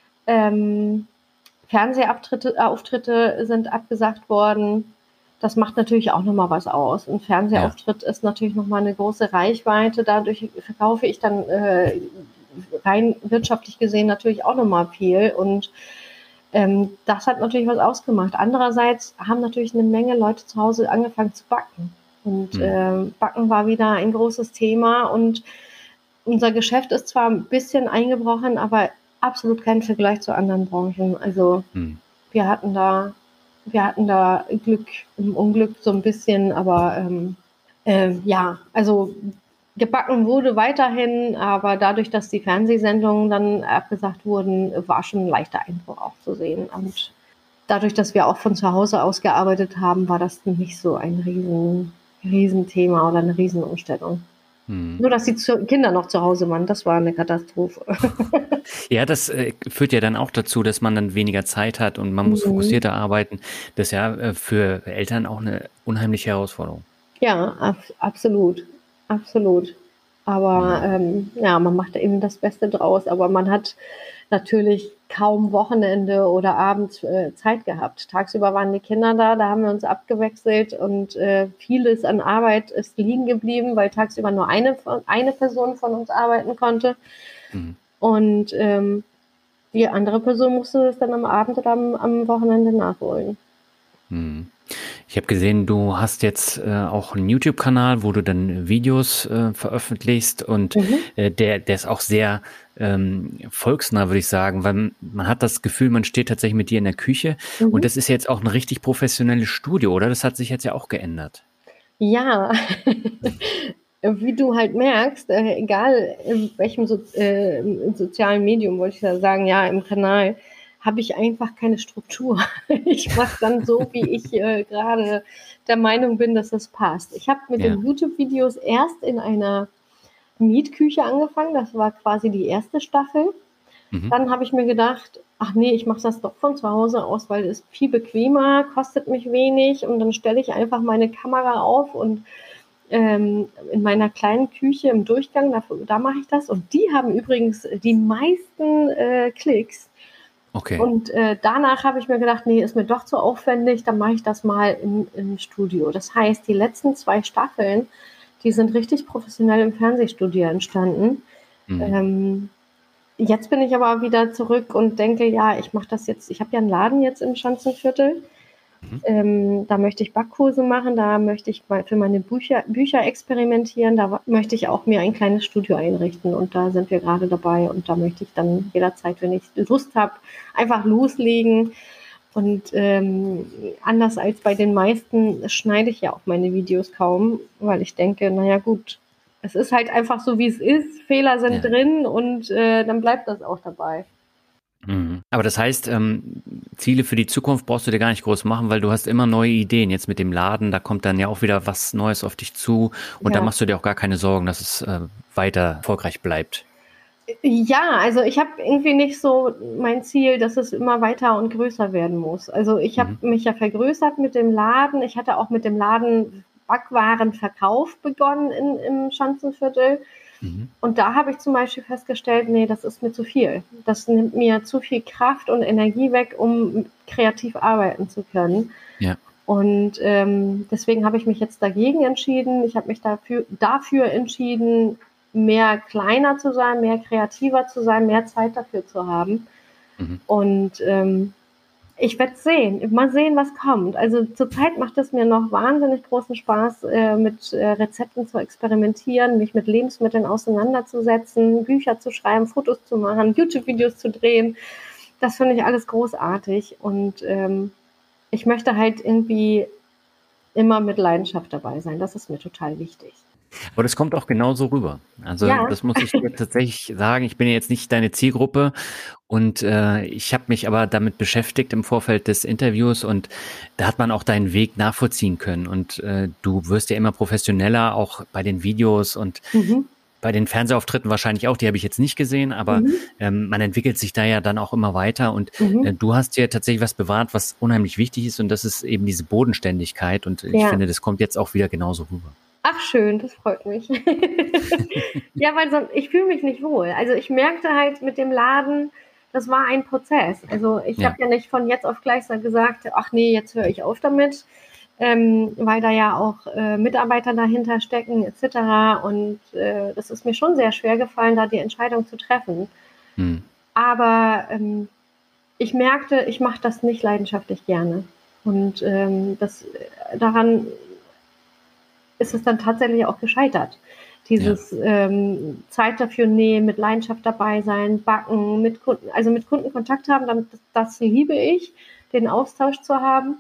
Ähm, Fernsehauftritte Auftritte sind abgesagt worden. Das macht natürlich auch nochmal was aus. Ein Fernsehauftritt ja. ist natürlich nochmal eine große Reichweite. Dadurch verkaufe ich dann äh, rein wirtschaftlich gesehen natürlich auch nochmal viel. Und ähm, das hat natürlich was ausgemacht. Andererseits haben natürlich eine Menge Leute zu Hause angefangen zu backen. Und mhm. äh, Backen war wieder ein großes Thema. Und unser Geschäft ist zwar ein bisschen eingebrochen, aber absolut kein Vergleich zu anderen Branchen. Also hm. wir hatten da, wir hatten da Glück im Unglück so ein bisschen, aber ähm, äh, ja, also gebacken wurde weiterhin, aber dadurch, dass die Fernsehsendungen dann abgesagt wurden, war schon ein leichter Einbruch auch zu sehen. Und dadurch, dass wir auch von zu Hause aus gearbeitet haben, war das nicht so ein riesen, riesen Thema oder eine Riesenumstellung. Hm. Nur, dass die Kinder noch zu Hause waren, das war eine Katastrophe. Ja, das äh, führt ja dann auch dazu, dass man dann weniger Zeit hat und man muss mhm. fokussierter arbeiten. Das ist ja äh, für Eltern auch eine unheimliche Herausforderung. Ja, ab, absolut, absolut. Aber mhm. ähm, ja, man macht eben das Beste draus. Aber man hat natürlich kaum Wochenende oder abends äh, Zeit gehabt. Tagsüber waren die Kinder da, da haben wir uns abgewechselt und äh, vieles an Arbeit ist liegen geblieben, weil tagsüber nur eine, eine Person von uns arbeiten konnte. Mhm. Und ähm, die andere Person musste es dann am Abend oder am, am Wochenende nachholen. Mhm. Ich habe gesehen, du hast jetzt äh, auch einen YouTube-Kanal, wo du dann Videos äh, veröffentlichst und mhm. äh, der, der ist auch sehr ähm, volksnah, würde ich sagen, weil man hat das Gefühl, man steht tatsächlich mit dir in der Küche mhm. und das ist jetzt auch ein richtig professionelles Studio, oder? Das hat sich jetzt ja auch geändert. Ja, wie du halt merkst, äh, egal in welchem so, äh, im sozialen Medium, wollte ich ja sagen, ja, im Kanal, habe ich einfach keine Struktur. Ich mache dann so, wie ich äh, gerade der Meinung bin, dass das passt. Ich habe mit ja. den YouTube-Videos erst in einer Mietküche angefangen. Das war quasi die erste Staffel. Mhm. Dann habe ich mir gedacht, ach nee, ich mache das doch von zu Hause aus, weil es viel bequemer, kostet mich wenig und dann stelle ich einfach meine Kamera auf und ähm, in meiner kleinen Küche im Durchgang, da, da mache ich das. Und die haben übrigens die meisten äh, Klicks. Okay. Und äh, danach habe ich mir gedacht, nee, ist mir doch zu aufwendig, dann mache ich das mal im, im Studio. Das heißt, die letzten zwei Staffeln, die sind richtig professionell im Fernsehstudio entstanden. Mhm. Ähm, jetzt bin ich aber wieder zurück und denke, ja, ich mache das jetzt, ich habe ja einen Laden jetzt im Schanzenviertel. Mhm. Ähm, da möchte ich Backkurse machen, da möchte ich mal für meine Bücher, Bücher experimentieren, da möchte ich auch mir ein kleines Studio einrichten und da sind wir gerade dabei und da möchte ich dann jederzeit, wenn ich Lust habe, einfach loslegen und ähm, anders als bei den meisten schneide ich ja auch meine Videos kaum, weil ich denke, naja gut, es ist halt einfach so, wie es ist, Fehler sind ja. drin und äh, dann bleibt das auch dabei. Mhm. Aber das heißt, ähm, Ziele für die Zukunft brauchst du dir gar nicht groß machen, weil du hast immer neue Ideen. Jetzt mit dem Laden, da kommt dann ja auch wieder was Neues auf dich zu und ja. da machst du dir auch gar keine Sorgen, dass es äh, weiter erfolgreich bleibt. Ja, also ich habe irgendwie nicht so mein Ziel, dass es immer weiter und größer werden muss. Also ich habe mhm. mich ja vergrößert mit dem Laden. Ich hatte auch mit dem Laden Backwarenverkauf begonnen in, im Schanzenviertel. Mhm. Und da habe ich zum Beispiel festgestellt, nee, das ist mir zu viel. Das nimmt mir zu viel Kraft und Energie weg, um kreativ arbeiten zu können. Ja. Und ähm, deswegen habe ich mich jetzt dagegen entschieden. Ich habe mich dafür, dafür entschieden, mehr kleiner zu sein, mehr kreativer zu sein, mehr Zeit dafür zu haben. Mhm. Und ähm, ich werde sehen, mal sehen, was kommt. Also zurzeit macht es mir noch wahnsinnig großen Spaß, äh, mit äh, Rezepten zu experimentieren, mich mit Lebensmitteln auseinanderzusetzen, Bücher zu schreiben, Fotos zu machen, YouTube-Videos zu drehen. Das finde ich alles großartig. Und ähm, ich möchte halt irgendwie immer mit Leidenschaft dabei sein. Das ist mir total wichtig. Aber das kommt auch genauso rüber. Also ja. Das muss ich dir tatsächlich sagen. Ich bin ja jetzt nicht deine Zielgruppe und äh, ich habe mich aber damit beschäftigt im Vorfeld des Interviews und da hat man auch deinen Weg nachvollziehen können. Und äh, du wirst ja immer professioneller, auch bei den Videos und mhm. bei den Fernsehauftritten wahrscheinlich auch. Die habe ich jetzt nicht gesehen, aber mhm. ähm, man entwickelt sich da ja dann auch immer weiter. Und mhm. äh, du hast dir tatsächlich was bewahrt, was unheimlich wichtig ist und das ist eben diese Bodenständigkeit. Und ich ja. finde, das kommt jetzt auch wieder genauso rüber. Ach schön, das freut mich. Ja, weil so, ich fühle mich nicht wohl. Also ich merkte halt mit dem Laden, das war ein Prozess. Also ich ja. habe ja nicht von jetzt auf gleich gesagt, ach nee, jetzt höre ich auf damit, ähm, weil da ja auch äh, Mitarbeiter dahinter stecken et cetera. Und äh, das ist mir schon sehr schwer gefallen, da die Entscheidung zu treffen. Hm. Aber ähm, ich merkte, ich mache das nicht leidenschaftlich gerne. Und ähm, das daran ist es dann tatsächlich auch gescheitert. Dieses ja. ähm, Zeit dafür nehmen, mit Leidenschaft dabei sein, backen, mit Kunden, also mit Kunden Kontakt haben, damit, das, das liebe ich, den Austausch zu haben.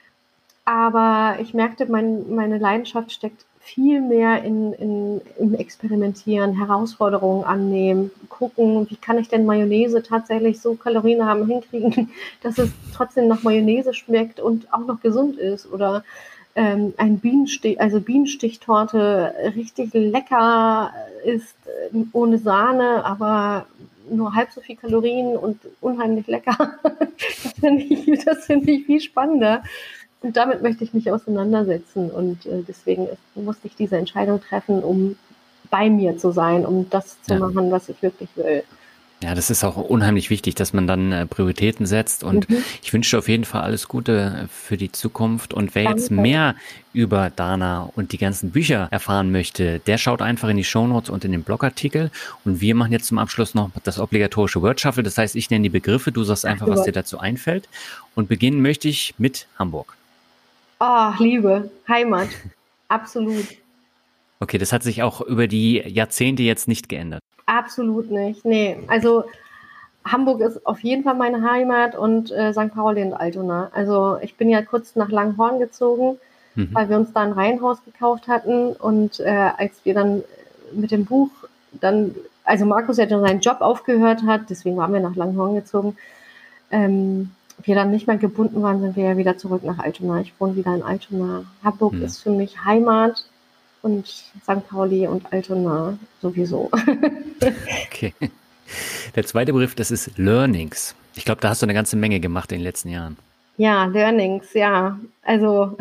Aber ich merkte, mein, meine Leidenschaft steckt viel mehr in, in, im Experimentieren, Herausforderungen annehmen, gucken, wie kann ich denn Mayonnaise tatsächlich so kalorienarm hinkriegen, dass es trotzdem nach Mayonnaise schmeckt und auch noch gesund ist. Oder ähm, ein Bienenstich, also Bienenstichtorte richtig lecker ist, ohne Sahne, aber nur halb so viel Kalorien und unheimlich lecker. Das finde ich, das finde ich viel spannender. Und damit möchte ich mich auseinandersetzen. Und äh, deswegen ist, musste ich diese Entscheidung treffen, um bei mir zu sein, um das zu ja. machen, was ich wirklich will. Ja, das ist auch unheimlich wichtig, dass man dann äh, Prioritäten setzt. Und mhm. ich wünsche dir auf jeden Fall alles Gute für die Zukunft. Und wer Danke. Jetzt mehr über Dana und die ganzen Bücher erfahren möchte, der schaut einfach in die Shownotes und in den Blogartikel. Und wir machen jetzt zum Abschluss noch das obligatorische Word Shuffle. Das heißt, ich nenne die Begriffe, du sagst einfach, was dir dazu einfällt. Und beginnen möchte ich mit Hamburg. Oh, Liebe, Heimat, absolut. Okay, das hat sich auch über die Jahrzehnte jetzt nicht geändert. Absolut nicht, nee. Also Hamburg ist auf jeden Fall meine Heimat und äh, Sankt Pauli und Altona. Also ich bin ja kurz nach Langhorn gezogen, mhm. weil wir uns da ein Reihenhaus gekauft hatten. Und äh, als wir dann mit dem Buch dann, also Markus ja dann seinen Job aufgehört hat, deswegen waren wir nach Langhorn gezogen, ähm, wir dann nicht mehr gebunden waren, sind wir ja wieder zurück nach Altona. Ich wohne wieder in Altona. Hamburg mhm. ist für mich Heimat. Und Sankt Pauli und Altona sowieso. Okay. Der zweite Begriff, das ist Learnings. Ich glaube, da hast du eine ganze Menge gemacht in den letzten Jahren. Ja, Learnings, ja. Also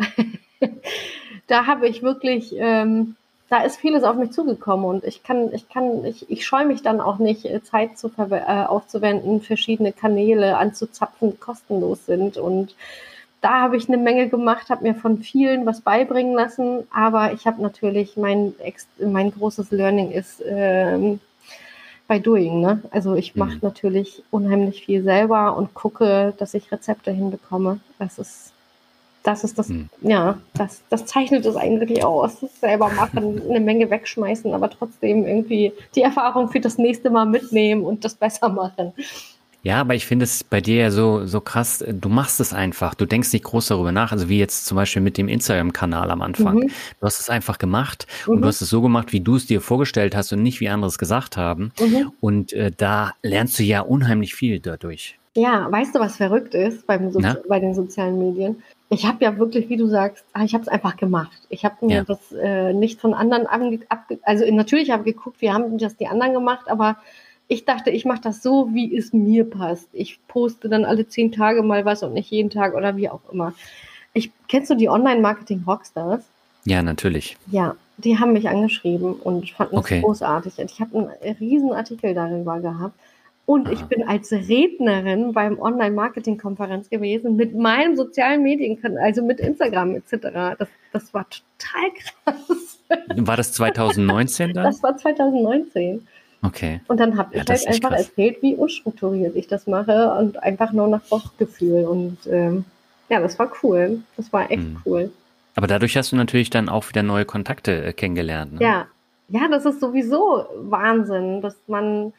da habe ich wirklich, ähm, da ist vieles auf mich zugekommen und ich kann, ich kann, ich, ich scheue mich dann auch nicht, Zeit zu ver- äh, aufzuwenden, verschiedene Kanäle anzuzapfen, die kostenlos sind. Und da habe ich eine Menge gemacht, habe mir von vielen was beibringen lassen, aber ich habe natürlich, mein, mein großes Learning ist ähm, bei Doing, ne? Also ich mache mhm. natürlich unheimlich viel selber und gucke, dass ich Rezepte hinbekomme. Das ist, das ist das, mhm. ja, das, das zeichnet es eigentlich aus. Das selber machen, eine Menge wegschmeißen, aber trotzdem irgendwie die Erfahrung für das nächste Mal mitnehmen und das besser machen. Ja, aber ich finde es bei dir ja so, so krass, du machst es einfach, du denkst nicht groß darüber nach, also wie jetzt zum Beispiel mit dem Instagram-Kanal am Anfang. Mhm. Du hast es einfach gemacht mhm. und du hast es so gemacht, wie du es dir vorgestellt hast und nicht wie andere es gesagt haben. Mhm. Und äh, da lernst du ja unheimlich viel dadurch. Ja, weißt du, was verrückt ist beim so- bei den sozialen Medien? Ich habe ja wirklich, wie du sagst, ich habe es einfach gemacht. Ich habe mir ja. das äh, nicht von anderen abge- abge- also natürlich habe ich geguckt, wie haben das die anderen gemacht, aber ich dachte, ich mache das so, wie es mir passt. Ich poste dann alle zehn Tage mal was und nicht jeden Tag oder wie auch immer. Ich, kennst du die Online-Marketing-Rockstars? Ja, natürlich. Ja, die haben mich angeschrieben und fanden okay. das großartig. Ich habe einen riesen Artikel darüber gehabt. Und Aha. ich bin als Rednerin beim Online-Marketing-Konferenz gewesen mit meinem sozialen Medienkanal, also mit Instagram et cetera. Das, das war total krass. War das zwanzig neunzehn dann? Das war zwanzig neunzehn. Okay. Und dann habe Ja, ich das halt ist echt einfach krass. erzählt, wie unstrukturiert ich das mache und einfach nur nach Bauchgefühl. Und ähm, ja, das war cool. Das war echt Hm. cool. Aber dadurch hast du natürlich dann auch wieder neue Kontakte äh, kennengelernt. Ne? Ja. Ja, das ist sowieso Wahnsinn, dass man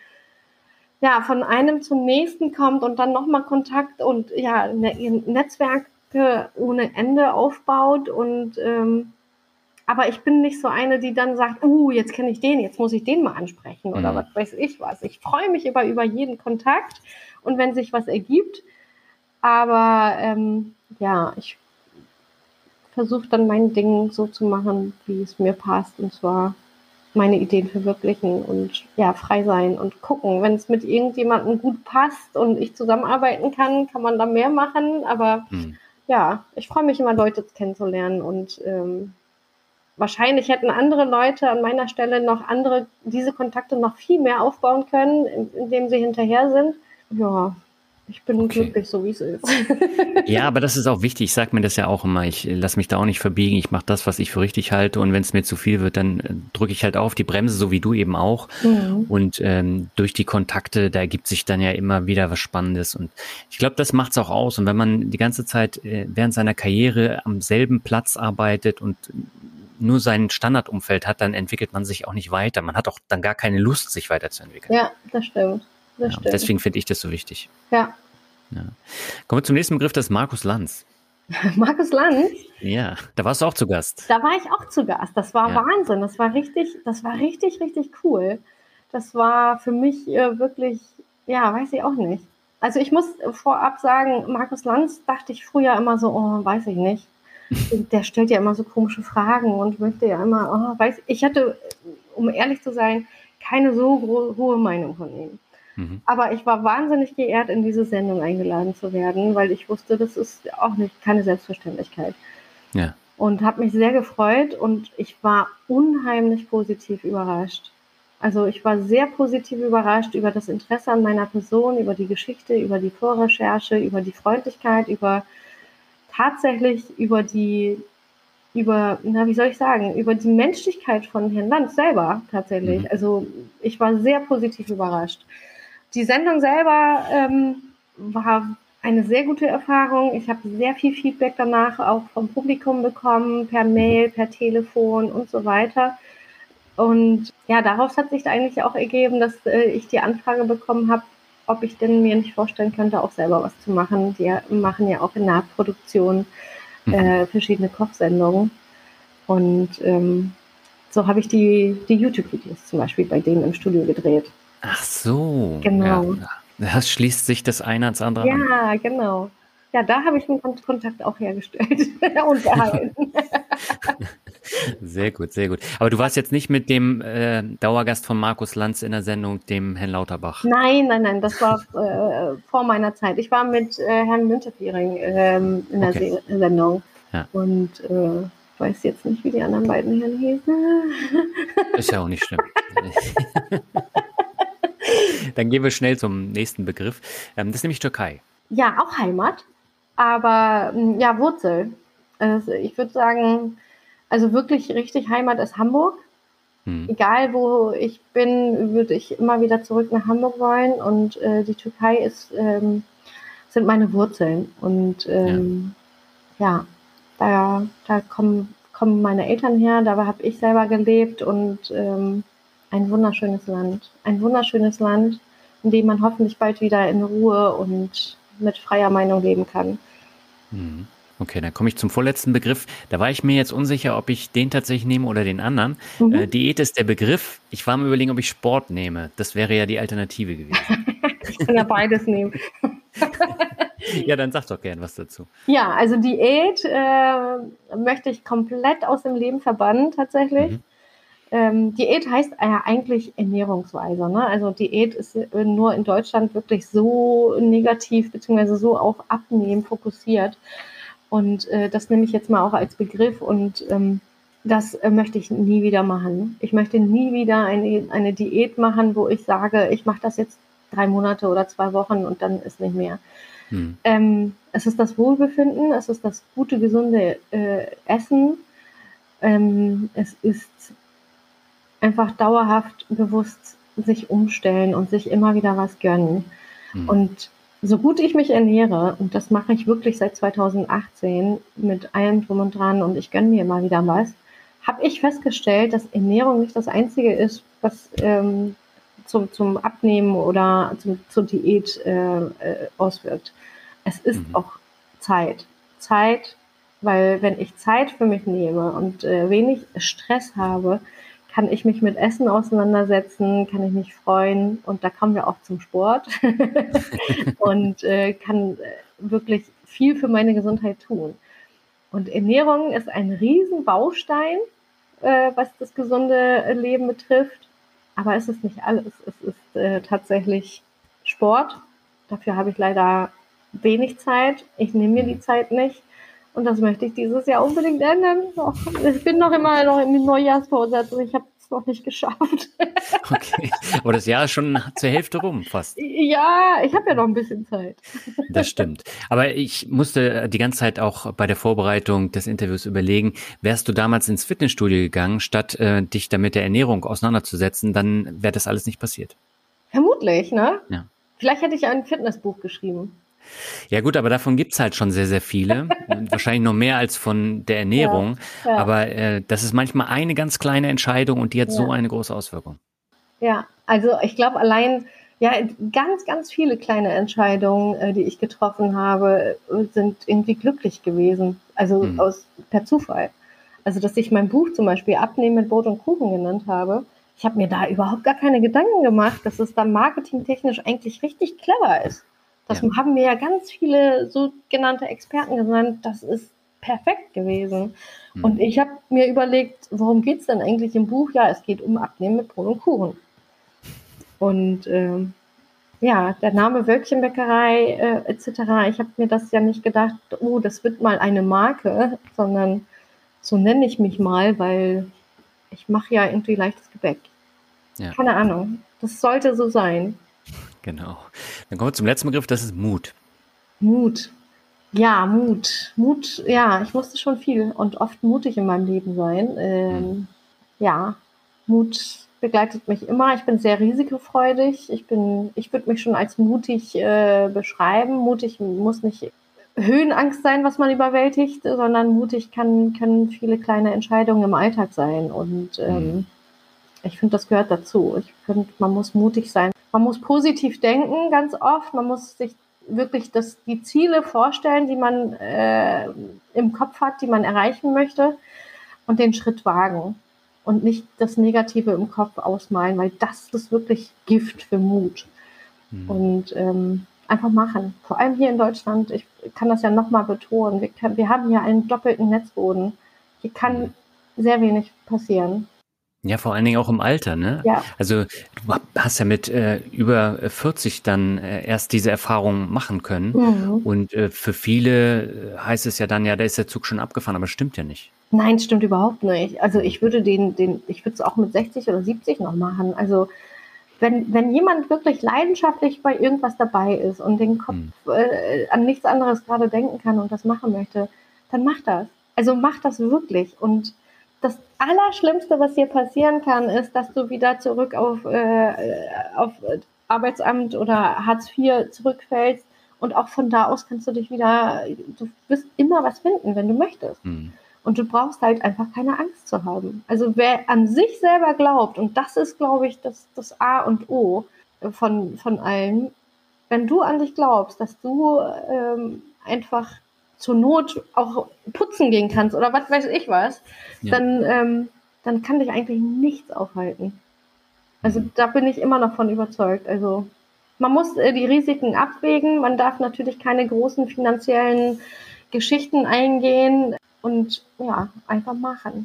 ja von einem zum nächsten kommt und dann nochmal Kontakt und ja, ne, Netzwerke ohne Ende aufbaut. Und ähm, aber ich bin nicht so eine, die dann sagt, uh, jetzt kenne ich den, jetzt muss ich den mal ansprechen oder Mhm. was weiß ich was. Ich freue mich über, über jeden Kontakt und wenn sich was ergibt. Aber ähm, ja, ich versuche dann mein Ding so zu machen, wie es mir passt. Und zwar meine Ideen verwirklichen und ja, frei sein und gucken. Wenn es mit irgendjemandem gut passt und ich zusammenarbeiten kann, kann man da mehr machen. Aber Mhm. ja, ich freue mich immer, Leute kennenzulernen und ähm, wahrscheinlich hätten andere Leute an meiner Stelle noch andere, diese Kontakte noch viel mehr aufbauen können, indem sie hinterher sind. Ja, ich bin Okay. glücklich, so wie es ist. Ja, aber das ist auch wichtig. Ich sage mir das ja auch immer. Ich lasse mich da auch nicht verbiegen. Ich mache das, was ich für richtig halte. Und wenn es mir zu viel wird, dann äh, drücke ich halt auf die Bremse, so wie du eben auch. Mhm. Und ähm, durch die Kontakte, da ergibt sich dann ja immer wieder was Spannendes. Und ich glaube, das macht's auch aus. Und wenn man die ganze Zeit äh, während seiner Karriere am selben Platz arbeitet und nur sein Standardumfeld hat, dann entwickelt man sich auch nicht weiter. Man hat auch dann gar keine Lust, sich weiterzuentwickeln. Ja, das stimmt. Das Ja, stimmt. deswegen finde ich das so wichtig. Ja. Ja. Kommen wir zum nächsten Begriff, das ist Markus Lanz. Markus Lanz, Ja, da warst du auch zu Gast. da war ich auch zu Gast. Das war Ja. Wahnsinn. Das war richtig, das war richtig, richtig cool. Das war für mich äh, wirklich, ja, weiß ich auch nicht. Also ich muss vorab sagen, Markus Lanz dachte ich früher immer so, oh, weiß ich nicht. Der stellt ja immer so komische Fragen und möchte ja immer, oh, weiß ich hatte, um ehrlich zu sein, keine so gro- hohe Meinung von ihm. Mhm. Aber ich war wahnsinnig geehrt, in diese Sendung eingeladen zu werden, weil ich wusste, das ist auch nicht keine Selbstverständlichkeit. Ja. Und habe mich sehr gefreut und ich war unheimlich positiv überrascht. Also ich war sehr positiv überrascht über das Interesse an meiner Person, über die Geschichte, über die Vorrecherche, über die Freundlichkeit, über tatsächlich über die, über, na wie soll ich sagen, über die Menschlichkeit von Herrn Lanz selber tatsächlich. Mhm. Also ich war sehr positiv überrascht. Die Sendung selber ähm, war eine sehr gute Erfahrung. Ich habe sehr viel Feedback danach auch vom Publikum bekommen, per Mail, per Telefon und so weiter. Und ja, daraus hat sich eigentlich auch ergeben, dass äh, ich die Anfrage bekommen habe, ob ich denn mir nicht vorstellen könnte, auch selber was zu machen. Die machen ja auch in Nachproduktion äh, verschiedene Kochsendungen. Und ähm, so habe ich die, die YouTube-Videos zum Beispiel bei denen im Studio gedreht. Ach so. Genau. Ja, das schließt sich das eine ans andere an. Ja, genau. Ja, da habe ich einen Kon- Kontakt auch hergestellt und gehalten. Sehr gut, sehr gut. Aber du warst jetzt nicht mit dem äh, Dauergast von Markus Lanz in der Sendung, dem Herrn Lauterbach. Nein, nein, nein, das war äh, vor meiner Zeit. Ich war mit äh, Herrn Müntefering ähm, in der Okay. Se- Sendung. Ja. Und äh, weiß jetzt nicht, wie die anderen beiden Herren hießen. Ist ja auch nicht schlimm. Dann gehen wir schnell zum nächsten Begriff. Ähm, das ist nämlich Türkei. Ja, auch Heimat, aber mh, ja, Wurzel. Also ich würde sagen, also wirklich richtig Heimat ist Hamburg. Hm. Egal wo ich bin, würde ich immer wieder zurück nach Hamburg wollen. Und äh, die Türkei ist, ähm, sind meine Wurzeln. Und ähm, ja, ja da, da kommen, kommen meine Eltern her, da habe ich selber gelebt und ähm, ein wunderschönes Land. Ein wunderschönes Land, in dem man hoffentlich bald wieder in Ruhe und mit freier Meinung leben kann. Hm. Okay, dann komme ich zum vorletzten Begriff. Da war ich mir jetzt unsicher, ob ich den tatsächlich nehme oder den anderen. Mhm. Äh, Diät ist der Begriff. Ich war mir überlegen, ob ich Sport nehme. Das wäre ja die Alternative gewesen. Ich kann ja beides nehmen. Ja, dann sag doch gern was dazu. Ja, also Diät äh, möchte ich komplett aus dem Leben verbannen, tatsächlich. Mhm. Ähm, Diät heißt ja eigentlich Ernährungsweise. Ne? Also Diät ist äh, nur in Deutschland wirklich so negativ, beziehungsweise so auf Abnehmen fokussiert. Und äh, das nehme ich jetzt mal auch als Begriff und ähm, das äh, möchte ich nie wieder machen. Ich möchte nie wieder eine, eine Diät machen, wo ich sage, ich mache das jetzt drei Monate oder zwei Wochen und dann ist nicht mehr. Hm. Ähm, es ist das Wohlbefinden, es ist das gute, gesunde äh, Essen. Ähm, es ist einfach dauerhaft bewusst sich umstellen und sich immer wieder was gönnen. Hm. Und so gut ich mich ernähre, und das mache ich wirklich seit zweitausendachtzehn mit allem drum und dran und ich gönne mir immer wieder was, habe ich festgestellt, dass Ernährung nicht das Einzige ist, was ähm, zum, zum Abnehmen oder zum, zur Diät äh, äh, auswirkt. Es ist Mhm. auch Zeit. Zeit, weil wenn ich Zeit für mich nehme und äh, wenig Stress habe, kann ich mich mit Essen auseinandersetzen, kann ich mich freuen und da kommen wir auch zum Sport und äh, kann äh, wirklich viel für meine Gesundheit tun. Und Ernährung ist ein Riesenbaustein, äh, was das gesunde Leben betrifft, aber es ist nicht alles. Es ist äh, tatsächlich Sport. Dafür habe ich leider wenig Zeit. Ich nehme mir die Zeit nicht. Und das möchte ich dieses Jahr unbedingt ändern. Och, ich bin noch immer noch im Neujahrsvorsatz und ich habe es noch nicht geschafft. Okay, aber das Jahr ist schon zur Hälfte rum fast. Ja, ich habe ja noch ein bisschen Zeit. Das stimmt. Aber ich musste die ganze Zeit auch bei der Vorbereitung des Interviews überlegen, wärst du damals ins Fitnessstudio gegangen, statt äh, dich da mit der Ernährung auseinanderzusetzen, dann wäre das alles nicht passiert. Vermutlich, ne? Ja. Vielleicht hätte ich ein Fitnessbuch geschrieben. Ja gut, aber davon gibt's halt schon sehr, sehr viele. Wahrscheinlich noch mehr als von der Ernährung. Ja, ja. Aber äh, das ist manchmal eine ganz kleine Entscheidung und die hat Ja. so eine große Auswirkung. Ja, also ich glaube allein, ja, ganz, ganz viele kleine Entscheidungen, äh, die ich getroffen habe, sind irgendwie glücklich gewesen. Also Mhm. aus per Zufall. Also dass ich mein Buch zum Beispiel Abnehmen mit Brot und Kuchen genannt habe. Ich habe mir da überhaupt gar keine Gedanken gemacht, dass es dann marketingtechnisch eigentlich richtig clever ist. Das Ja. haben mir ja ganz viele sogenannte Experten genannt, das ist perfekt gewesen. Mhm. Und ich habe mir überlegt, worum geht's denn eigentlich im Buch? Ja, es geht um Abnehmen mit Brot und Kuchen. Und ähm, ja, der Name Wölkchenbäckerei äh, et cetera. Ich habe mir das ja nicht gedacht, oh, das wird mal eine Marke, sondern so nenne ich mich mal, weil ich mache ja irgendwie leichtes Gebäck. Ja. Keine Ahnung, das sollte so sein. Genau. Dann kommen wir zum letzten Begriff, das ist Mut. Mut. Ja, Mut. Mut, ja, ich musste schon viel und oft mutig in meinem Leben sein. Ähm, Mhm. Ja, Mut begleitet mich immer. Ich bin sehr risikofreudig. Ich bin, ich würde mich schon als mutig äh, beschreiben. Mutig muss nicht Höhenangst sein, was man überwältigt, sondern mutig kann, können viele kleine Entscheidungen im Alltag sein. Und ähm, ich finde, das gehört dazu. Ich finde, man muss mutig sein. Man muss positiv denken, ganz oft. Man muss sich wirklich das, die Ziele vorstellen, die man äh, im Kopf hat, die man erreichen möchte und den Schritt wagen. Und nicht das Negative im Kopf ausmalen, weil das ist wirklich Gift für Mut. Mhm. Und ähm, einfach machen. Vor allem hier in Deutschland, ich kann das ja nochmal betonen, wir, kann, wir haben hier einen doppelten Netzboden. Hier kann mhm. sehr wenig passieren. Ja, vor allen Dingen auch im Alter, ne? Ja. Also du hast ja mit äh, über vierzig dann äh, erst diese Erfahrung machen können. Mhm. Und äh, für viele äh, heißt es ja dann, ja, da ist der Zug schon abgefahren, aber stimmt ja nicht. Nein, stimmt überhaupt nicht. Also ich würde den, den, ich würde es auch mit sechzig oder siebzig noch machen. Also wenn, wenn jemand wirklich leidenschaftlich bei irgendwas dabei ist und den Kopf hm. äh, an nichts anderes gerade denken kann und das machen möchte, dann mach das. Also mach das wirklich. Und das Allerschlimmste, was dir passieren kann, ist, dass du wieder zurück auf, äh, auf Arbeitsamt oder Hartz vier zurückfällst. Und auch von da aus kannst du dich wieder, du wirst immer was finden, wenn du möchtest. Hm. Und du brauchst halt einfach keine Angst zu haben. Also wer an sich selber glaubt, und das ist, glaube ich, das, das A und O von, von allen, wenn du an dich glaubst, dass du ähm, einfach zur Not auch putzen gehen kannst oder was weiß ich was, ja. dann, ähm, dann kann dich eigentlich nichts aufhalten. Also mhm. da bin ich immer noch von überzeugt. Also man muss äh, die Risiken abwägen, man darf natürlich keine großen finanziellen Geschichten eingehen, und ja, einfach machen.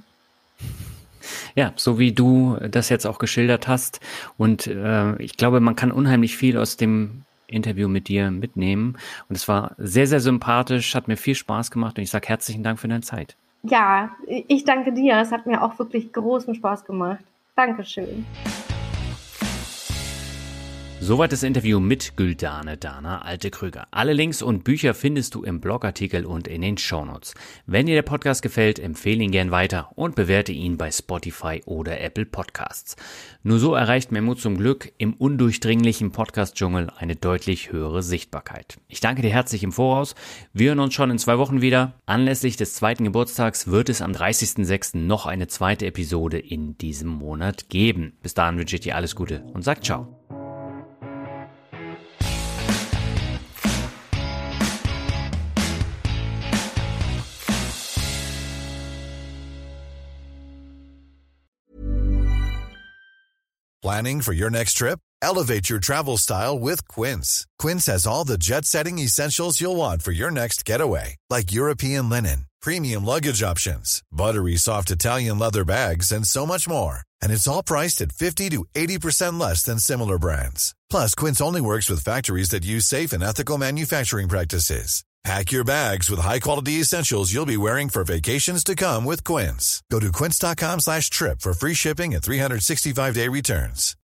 Ja, so wie du das jetzt auch geschildert hast. Und äh, ich glaube, man kann unheimlich viel aus dem Interview mit dir mitnehmen. Und es war sehr, sehr sympathisch, hat mir viel Spaß gemacht und ich sage herzlichen Dank für deine Zeit. Ja, ich danke dir. Es hat mir auch wirklich großen Spaß gemacht. Dankeschön. Soweit das Interview mit Güldane Dana Alte-Krüger. Alle Links und Bücher findest du im Blogartikel und in den Shownotes. Wenn dir der Podcast gefällt, empfehle ihn gern weiter und bewerte ihn bei Spotify oder Apple Podcasts. Nur so erreicht Mehr Mut zum Glück im undurchdringlichen Podcast-Dschungel eine deutlich höhere Sichtbarkeit. Ich danke dir herzlich im Voraus. Wir hören uns schon in zwei Wochen wieder. Anlässlich des zweiten Geburtstags wird es am dreißigsten sechsten noch eine zweite Episode in diesem Monat geben. Bis dahin wünsche ich dir alles Gute und sag ciao. Planning for your next trip? Elevate your travel style with Quince. Quince has all the jet-setting essentials you'll want for your next getaway, like European linen, premium luggage options, buttery soft Italian leather bags, and so much more. And it's all priced at fifty to eighty percent less than similar brands. Plus, Quince only works with factories that use safe and ethical manufacturing practices. Pack your bags with high-quality essentials you'll be wearing for vacations to come with Quince. Go to quince.com slash trip for free shipping and three sixty-five day returns.